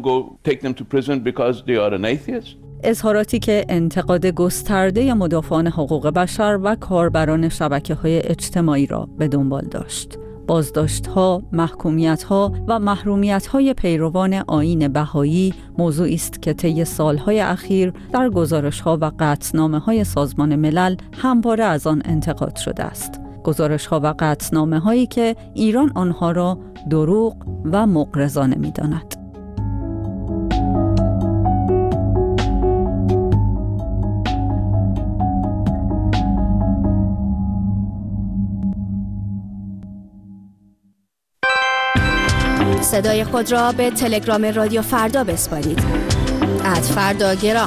اظهاراتی که انتقاد گسترده مدافعان حقوق بشر و کاربران شبکه‌های اجتماعی را به دنبال داشت. بازداشت‌ها، محکومیت‌ها و محرومیت‌های پیروان آیین بهایی موضوعی است که طی سال‌های اخیر در گزارش‌ها و قطعنامه‌های سازمان ملل همواره از آن انتقاد شده است. گزارش‌ها و قطعنامه‌هایی که ایران آنها را دروغ و مغرضانه می‌داند. صدای خود را به تلگرام رادیو فردا بسپارید. @فرداگرام.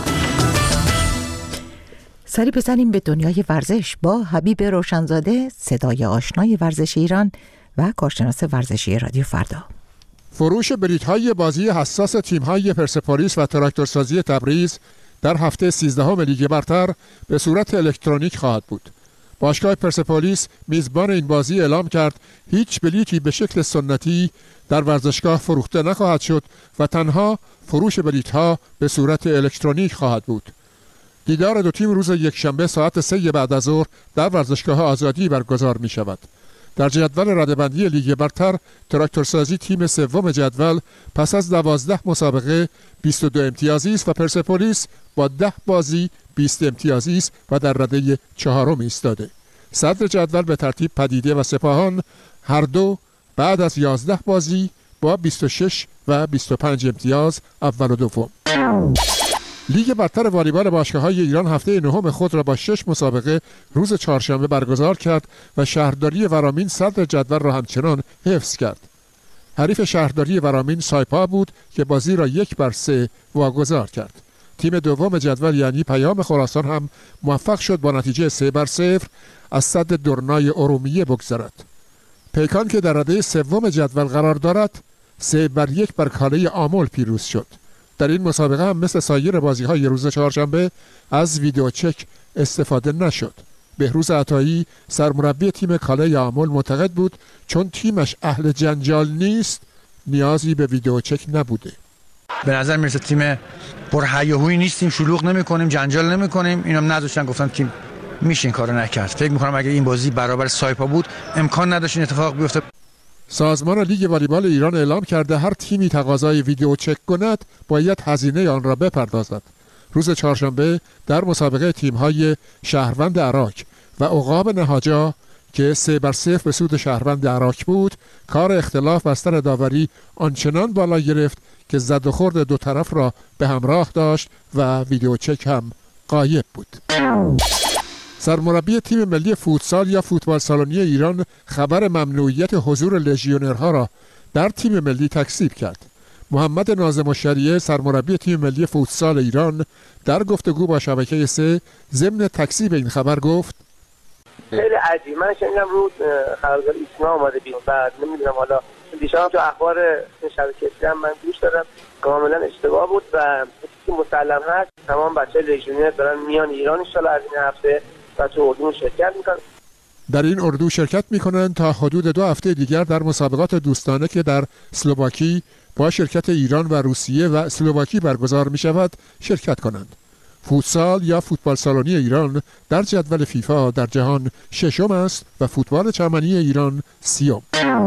سری بزنیم به دنیای ورزش با حبیب روشنزاده، صدای آشنای ورزش ایران و کارشناس ورزشی رادیو فردا. فروش بلیط‌های بازی حساس تیم‌های پرسپولیس و تراکتورسازی تبریز در هفته 13 لیگ برتر به صورت الکترونیک خواهد بود. باشگاه پرسپولیس میزبان این بازی اعلام کرد هیچ بلیطی به شکل سنتی در ورزشگاه فروخته نخواهد شد و تنها فروش بلیط‌ها به صورت الکترونیک خواهد بود. دیدار دو تیم روز یکشنبه ساعت 3 بعد از ظهر در ورزشگاه آزادی برگزار می شود. در جدول رده‌بندی لیگ برتر تراکتورسازی تیم سوم جدول پس از 12 مسابقه 22 امتیازی است و پرسپولیس با 10 بازی 20 امتیازی است و در رده چهارم ایستاده. صدر جدول به ترتیب پدیده و سپاهان هر دو بعد از 11 بازی با 26 و 25 امتیاز اول و دوم. لیگ برتر والیبال باشگاه‌های ایران هفته نهم خود را با 6 مسابقه روز چهارشنبه برگزار کرد و شهرداری ورامین صدر جدول را همچنان حفظ کرد. حریف شهرداری ورامین سایپا بود که بازی را 1-3 واگذار کرد. تیم دوم جدول یعنی پیام خراسان هم موفق شد با نتیجه 3-0 از صد درنای ارومیه بگذرد. پیکان که در رده سوم جدول قرار دارد 3-1 بر کاله آمل پیروز شد. در این مسابقه هم مثل سایر بازی‌های روز چهارشنبه از ویدیو چک استفاده نشد. بهروز عطایی سرمربی تیم کاله آمل معتقد بود چون تیمش اهل جنجال نیست نیازی به ویدیو چک نبوده. به نظر میرسه تیم پرهیاهویی نیستیم، شلوغ نمی‌کنیم، جنجال نمی‌کنیم. اینم نذاشتن، گفتن تیم میشه این کارو نکرد. فکر می‌کنم اگه این بازی برابر سایپا بود امکان نداشت این اتفاق بیفته. سازمان لیگ والیبال ایران اعلام کرده هر تیمی تقاضای ویدیو چک کند باید هزینه آن را بپردازد. روز چهارشنبه در مسابقه تیم‌های شهروند عراق و عقاب نهاجا که 3-0 به سود شهروند عراق بود، کار اختلاف از سر داوری آنچنان بالا گرفت که زد و خورد دو طرف را به همراه داشت و ویدیو چک هم غایب بود. سرمربی تیم ملی فوتسال یا فوتبال سالنی ایران خبر ممنوعیت حضور لژیونرها را در تیم ملی تکذیب کرد. محمد ناظم الشریعه سرمربی تیم ملی فوتسال ایران در گفتگو با شبکه 3 ضمن تکذیب این خبر گفت خیلی عجیب. من شنیدم رو خبرگزار ایسنا اومده بیرون و نمیدونم، حالا دیشب تو اخبار شبکه 3 من گوش دادم، کاملا اشتباه بود و چیزی مسلم هست. تمام بچه‌های لژیونر دارن میان ایران ان شاءالله از این هفته و تو اردو شرکت میکنن. در این اردو شرکت میکنن تا حدود 2 هفته دیگر در مسابقات دوستانه که در اسلواکی با شرکت ایران و روسیه و اسلواکی برگزار می شود شرکت کنند. فوتسال یا فوتبال سالونی ایران در جدول فیفا در جهان 6م است و فوتبال چمنی ایران 30م.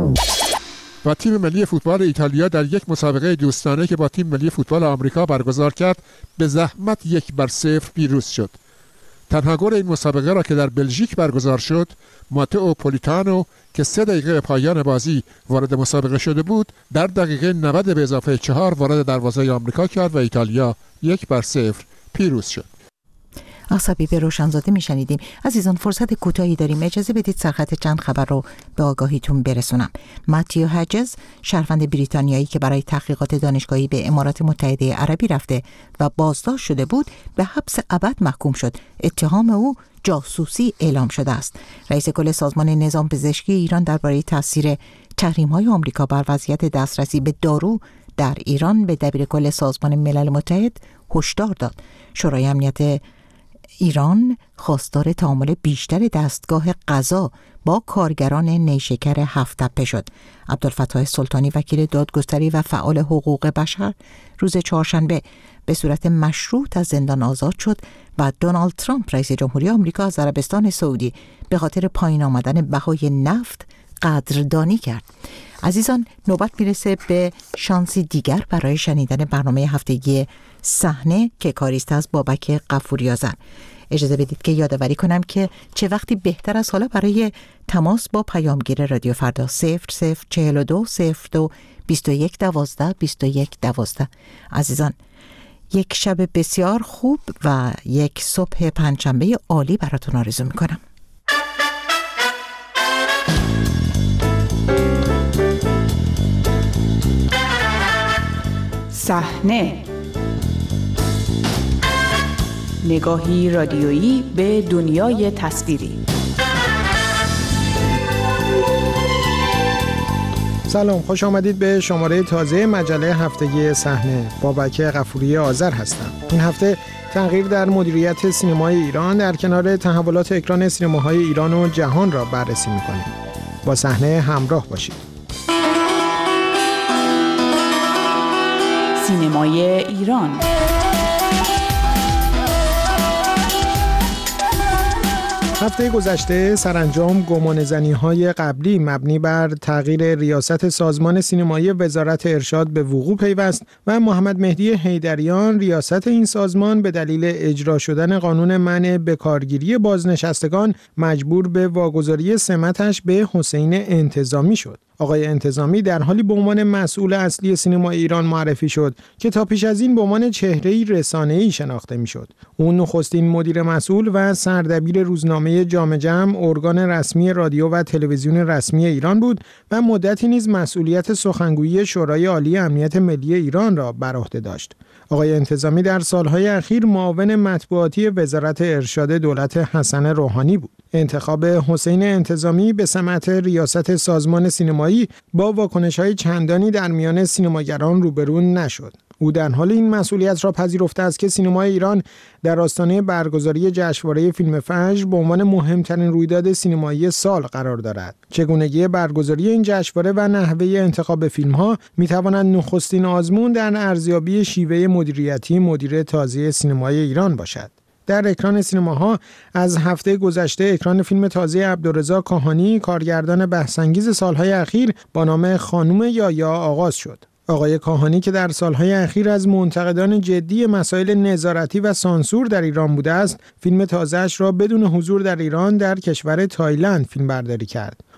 و تیم ملی فوتبال ایتالیا در یک مسابقه دوستانه که با تیم ملی فوتبال آمریکا برگزار کرد به زحمت 1-0 پیروز شد. تنها گل این مسابقه را که در بلژیک برگزار شد، ماتئو پولیتانو که 3 دقیقه پایان بازی وارد مسابقه شده بود، در دقیقه 90 به اضافه 4 وارد دروازه آمریکا کرد و ایتالیا 1-0 پیروز شد. آسابی به روشنزاده میشنیدیم. عزیزان فرصت کوتاهی داریم، اجازه بدید سرخط چند خبر رو به آگاهیتون برسونم. ماتیو هجز شهروند بریتانیایی که برای تحقیقات دانشگاهی به امارات متحده عربی رفته و بازداشت شده بود به حبس ابد محکوم شد. اتهام او جاسوسی اعلام شده است. رئیس کل سازمان نظام پزشکی ایران درباره تاثیر تحریم‌های آمریکا بر وضعیت دسترسی به دارو در ایران به دبیرکل سازمان ملل متحد هشدار داد. شورای امنیت ایران خواستار تعامل بیشتر دستگاه قضا با کارگران نیشکر 7 تپه شد. عبدالفتاح سلطانی وکیل دادگستری و فعال حقوق بشر روز چهارشنبه به صورت مشروط از زندان آزاد شد و دونالد ترامپ رئیس جمهوری آمریکا از عربستان سعودی به خاطر پایین آمدن بهای نفت قدردانی کرد. عزیزان نوبت میرسه به شانسی دیگر برای شنیدن برنامه هفتگی صحنه که کاریست از بابک غفوری‌آذر. اجازه بدید که یادآوری کنم که چه وقتی بهتر از حالا برای تماس با پیامگیر رادیو فردا 0042 02 21 12 21 12. عزیزان یک شب بسیار خوب و یک صبح پنجشنبه عالی براتون آرزو میکنم. صحنه، نگاهی رادیویی به دنیای تصویری. سلام، خوش آمدید به شماره تازه مجله هفتگی صحنه. بابک غفوری‌آذر هستم. این هفته تغییر در مدیریت سینمای ایران در کنار تحولات اکران سینماهای ایران و جهان را بررسی می‌کنیم. با صحنه همراه باشید. سینمای ایران. هفته گذشته سرانجام گمانه‌زنی‌های قبلی مبنی بر تغییر ریاست سازمان سینمایی وزارت ارشاد به وقوع پیوست و محمد مهدی حیدریان ریاست این سازمان به دلیل اجرا شدن قانون منع بکارگیری بازنشستگان مجبور به واگذاری سمتش به حسین انتظامی شد. آقای انتظامی در حالی به عنوان مسئول اصلی سینما ایران معرفی شد که تا پیش از این به عنوان چهره‌ای رسانه‌ای شناخته می‌شد. او نخستین مدیر مسئول و سردبیر روزنامه جام جم، ارگان رسمی رادیو و تلویزیون رسمی ایران بود و مدتی نیز مسئولیت سخنگویی شورای عالی امنیت ملی ایران را بر عهده داشت. آقای انتظامی در سالهای اخیر معاون مطبوعاتی وزارت ارشاد دولت حسن روحانی بود. انتخاب حسین انتظامی به سمت ریاست سازمان سینمایی با واکنش‌های چندانی در میان سینماگران روبرو نشد. او در حال این مسئولیت را پذیرفته است که سینمای ایران در آستانه برگزاری جشنواره فیلم فجر به عنوان مهمترین رویداد سینمایی سال قرار دارد. چگونگی برگزاری این جشنواره و نحوه انتخاب فیلم‌ها می‌تواند نخستین آزمون در ارزیابی شیوه مدیریتی مدیر تازه سینمای ایران باشد. در اکران سینماها از هفته گذشته اکران فیلم تازه عبدالرضا کاهانی کارگردان بحث‌انگیز سالهای اخیر با نام خانم یایا آغاز شد. آقای کاهانی که در سالهای اخیر از منتقدان جدی مسائل نظارتی و سانسور در ایران بوده است، فیلم تازه‌اش را بدون حضور در ایران در کشور تایلند فیلمبرداری کرد.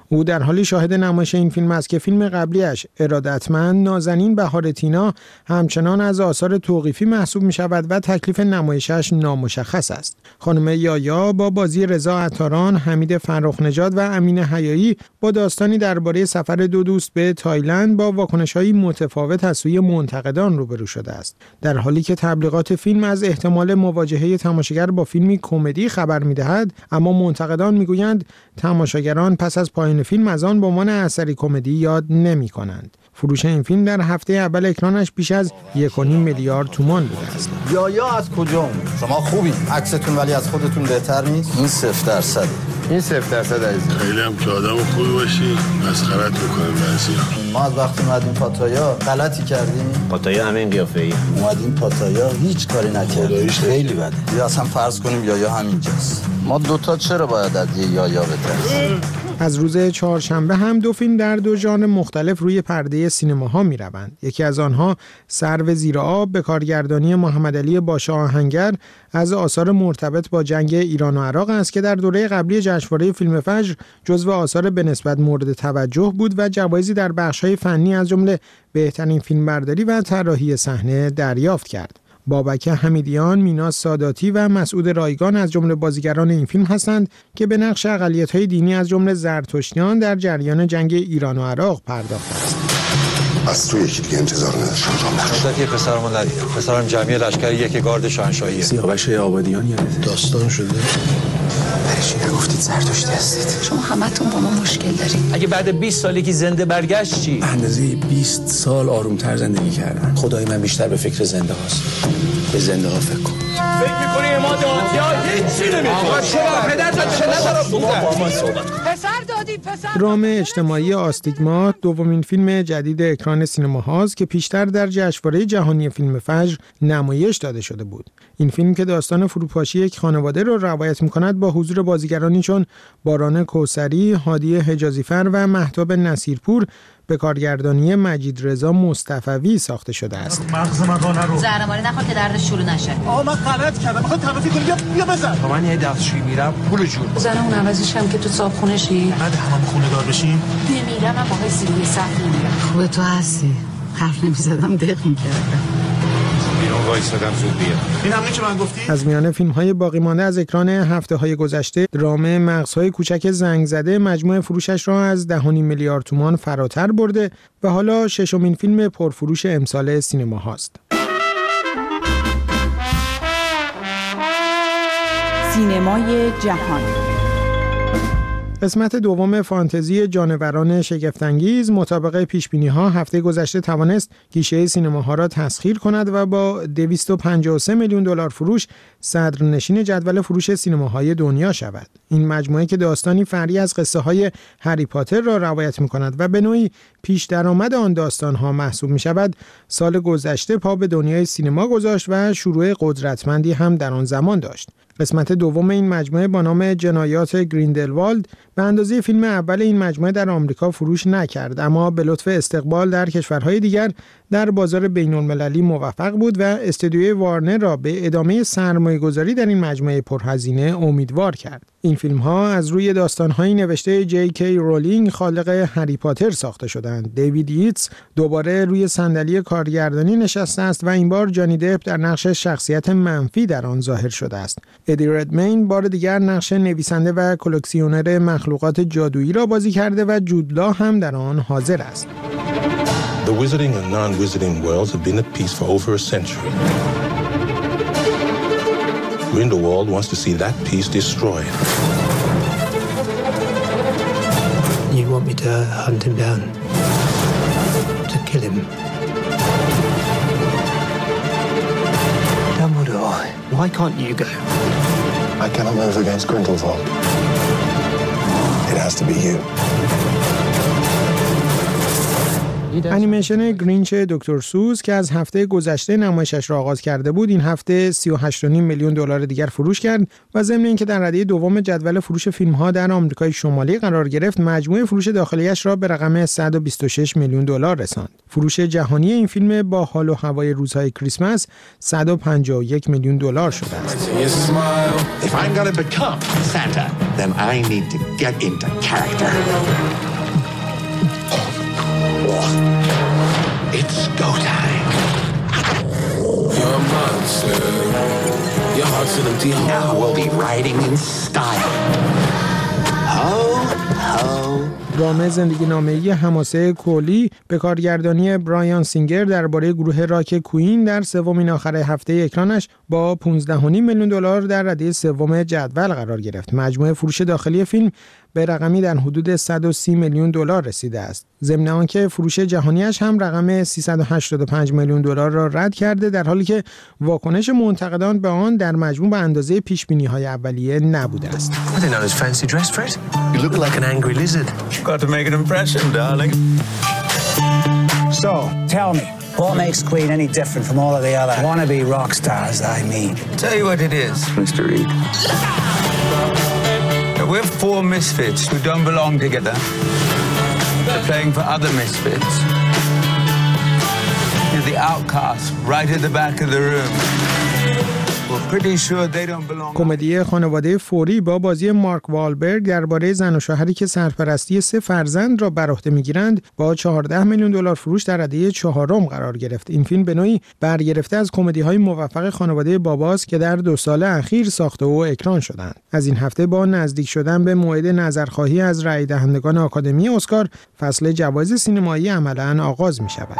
او در حالی شاهد نمایش این فیلم است که فیلم قبلیش ارادتمند نازنین بهار تینا همچنان از آثار توقیفی محسوب می شود و تکلیف نمایشش نامشخص است. خانم یایا با بازی رضا عطاران، حمید فرخ نژاد و امین حیایی با داستانی درباره سفر دو دوست به تایلند با واکنش‌های متفاوت از سوی منتقدان روبرو شده است. در حالی که تبلیغات فیلم از احتمال مواجهه تماشاگر با فیلمی کمدی خبر می‌دهد، اما منتقدان می‌گویند تماشاگران پس از پایان فیلم از آن به عنوان اثری کمدی یاد نمی‌کنند. فروش این فیلم در هفته اول اکرانش بیش از 1.5 میلیارد تومان بوده است. یا از کجا اومد؟ شما خوبی. عکستون ولی از خودتون بهتر نیست. این 0%. این 0% عزیز. خیلی هم که آدم خوبی باشی، مسخرت می‌کنیم بعضیا. ما از وقتی اومدیم پاتایا غلطی کردیم. پاتایا همین قیافه‌ای. اومدیم پاتایا هیچ کاری نکردیم. خداییش خیلی بده. یا اصلا فرض کنیم یا همینجاست. ما دوتا چرا باید از یه یا بترسیم؟ از روز چهارشنبه هم دو فیلم در دو ژانر مختلف روی پرده سینماها می‌روند. یکی از آنها سرو زیر آب به کارگردانی محمدعلی باشا آهنگر از آثار مرتبط با جنگ ایران و عراق است که در دوره قبلی جشنواره فیلم فجر جزو آثار به نسبت مورد توجه بود و جوایزی در بخش‌های فنی از جمله بهترین فیلمبرداری و طراحی صحنه دریافت کرد. بابک حمیدیان، مینا ساداتی و مسعود رایگان از جمله بازیگران این فیلم هستند که به نقش اقلیت‌های دینی از جمله زرتشتیان در جریان جنگ ایران و عراق پرداختند. از تو یکی دیگه انتظار نداشتم. یه پسرمون ندید. پسرم جمعی لشکریه که گارد شاهنشاهیه. سیاوش آبادیان یادته؟ داستان شده. برش نگفتید زرتشتی هستید؟ شما همتون با ما مشکل دارید. اگه بعد 20 سالی که زنده برگشت چی؟ اندازه 20 سال آرومتر زندگی کردن. خدای من بیشتر به فکر زنده هاست. به زنده ها فکر کن. فکر می‌کنی ما دادیا هیچی نمی‌کنه. آقا چرا پدرت چه نداره؟ پسر دادی پسر. درام اجتماعی آستیگمات دومین فیلم جدید اکران سینماهاست که پیشتر در جشنواره جهانی فیلم فجر نمایش داده شده بود. این فیلم که داستان فروپاشی یک خانواده را روایت می‌کند با حضور بازیگرانی چون باران کوثری، هادی حجازیفر و مهتاب نصیرپور به کارگردانی مجید رضا مصطفوی ساخته شده است. مغز مقانه رو زهرماری نخور که دردش شروع نشه. آقا من غلط کردم. می‌خوام تلافی کنی بیا بزن. من یه دستشویی میرم پول جور. زنم اون عوضش هم که تو صابخونه شی. بعد همون خونه دار بشیم. میرم من باهاش زیر صف نمیرم. خوبه تو هستی. حرف نمی‌زدم دق می‌کردم. این همونی که من گفتی؟ از میان فیلم‌های باقی مانده از اکران هفته‌های گذشته، درام مغزهای کوچک زنگ زده مجموع فروشش را از 10.5 میلیارد تومان فراتر برده و حالا ششمین فیلم پرفروش امسال سینماهاست. سینمای جهان. قسمت دوم فانتزی جانوران شگفت‌انگیز مطابق پیش‌بینی‌ها هفته گذشته توانست گیشه سینماها را تسخیر کند و با 253 میلیون دلار فروش صدرنشین جدول فروش سینماهای دنیا شود. این مجموعه که داستانی فرعی از قصه‌های هری پاتر را روایت می‌کند و به نوعی پیش درآمد آن داستان‌ها محسوب می‌شود، سال گذشته پا به دنیای سینما گذاشت و شروع قدرتمندی هم در آن زمان داشت. قسمت دوم این مجموعه با نام جنایات گریندلوالد به اندازه فیلم اول این مجموعه در آمریکا فروش نکرد، اما به لطف استقبال در کشورهای دیگر در بازار بین‌المللی موفق بود و استودیوی وارنر را به ادامه سرمایه‌گذاری در این مجموعه پرهزینه امیدوار کرد. این فیلم‌ها از روی داستان‌های نوشته جی کی رولینگ خالق هری پاتر ساخته شدند. دیوید ییتس دوباره روی صندلی کارگردانی نشسته است و این بار جانی دپ در نقش شخصیت منفی در آن ظاهر شده است. ادی ردمین بار دیگر نقش نویسنده و کلکسیونر مخلوقات جادویی را بازی کرده و جود لا هم در آن حاضر است. The wizarding and non-wizarding worlds have been at peace for over a century. Grindelwald wants to see that peace destroyed. You want me to hunt him down? To kill him? Dumbledore, why can't you go? I cannot move against Grindelwald. It has to be you. انیمیشن گرینچ دکتر سوز که از هفته گذشته نمایشش را آغاز کرده بود، این هفته 38.5 میلیون دلار دیگر فروش کرد و ضمن اینکه در رده دوم جدول فروش فیلم‌ها در آمریکای شمالی قرار گرفت، مجموع فروش داخلیش را به رقم 126 میلیون دلار رساند. فروش جهانی این فیلم با حال و هوای روزهای کریسمس 151 میلیون دلار شده است. It's go time. You're a monster. Your heart's an empty hole. Now we'll be riding in style. Ho, ho. درام زندگی نامه‌ای حماسه کولی به کارگردانی برایان سینگر درباره گروه راک کوین در سومین آخر هفته اکرانش با 15.5 میلیون دلار در رده سوم جدول قرار گرفت. مجموع فروش داخلی فیلم به رقمی در حدود 130 میلیون دلار رسیده است. ضمن آنکه فروش جهانیش هم رقم 385 میلیون دلار را رد کرده، در حالی که واکنش منتقدان به آن در مجموع به اندازه پیش‌بینی‌های اولیه نبوده است. Got to make an impression, darling. So, tell me, what makes Queen any different from all of the other wannabe rock stars, I mean? Tell you what it is, Mr. Reed. We're four misfits who don't belong together. They're playing for other misfits. You're the outcast, right at the back of the room. کمدی خانواده فوری با بازی مارک والبرگ درباره زن و شوهری که سرپرستی 3 فرزند را بر عهده می‌گیرند با 14 میلیون دلار فروش در رده 4م قرار گرفت. این فیلم به نوعی برگرفته از کمدی‌های موفق خانواده باباست که در 2 سال اخیر ساخته و اکران شدند. از این هفته با نزدیک شدن به موعد نظرخواهی از رای دهندگان آکادمی اسکار، فصل جوایز سینمایی عملاً آغاز می‌شود.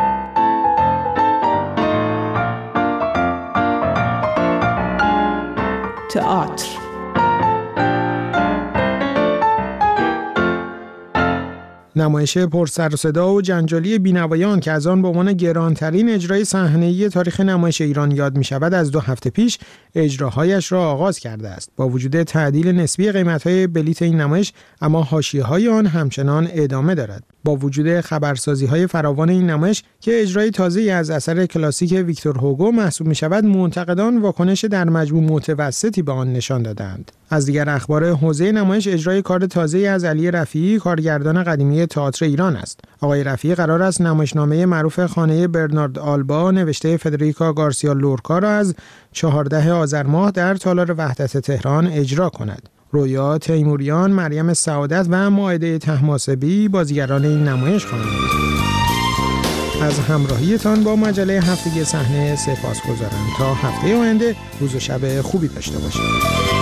تئاتر. نمایش پر سر و صدا و جنجالی بینوایان که از آن به عنوان گرانترین اجرای صحنه‌ای تاریخ نمایش ایران یاد می‌شود، از 2 هفته پیش اجراهایش را آغاز کرده است. با وجود تعدیل نسبی قیمت‌های بلیت این نمایش، اما حاشیه‌های آن همچنان ادامه دارد. با وجود خبرسازی‌های فراوان این نمایش که اجرای تازه‌ای از اثر کلاسیک ویکتور هوگو محسوب می‌شود، منتقدان واکنش در مجموع متوسطی به آن نشان دادند. از دیگر اخبار حوزه نمایش، اجرای کار تازه‌ای از علی رفیعی، کارگردان قدیمی تئاتر ایران است. آقای رفیعی قرار است نمایشنامه معروف خانه برنارد آلبا نوشته فدریکا گارسیا لورکا را از 14 آذر ماه در تالار وحدت تهران اجرا کند. رویا تیموریان، مریم سعادت و مائده طهماسبی بازیگران این نمایش خواهند بود. از همراهیتان با مجله هفتگی صحنه سپاسگزارم. تا هفته آینده روز و شب خوبی داشته باشید.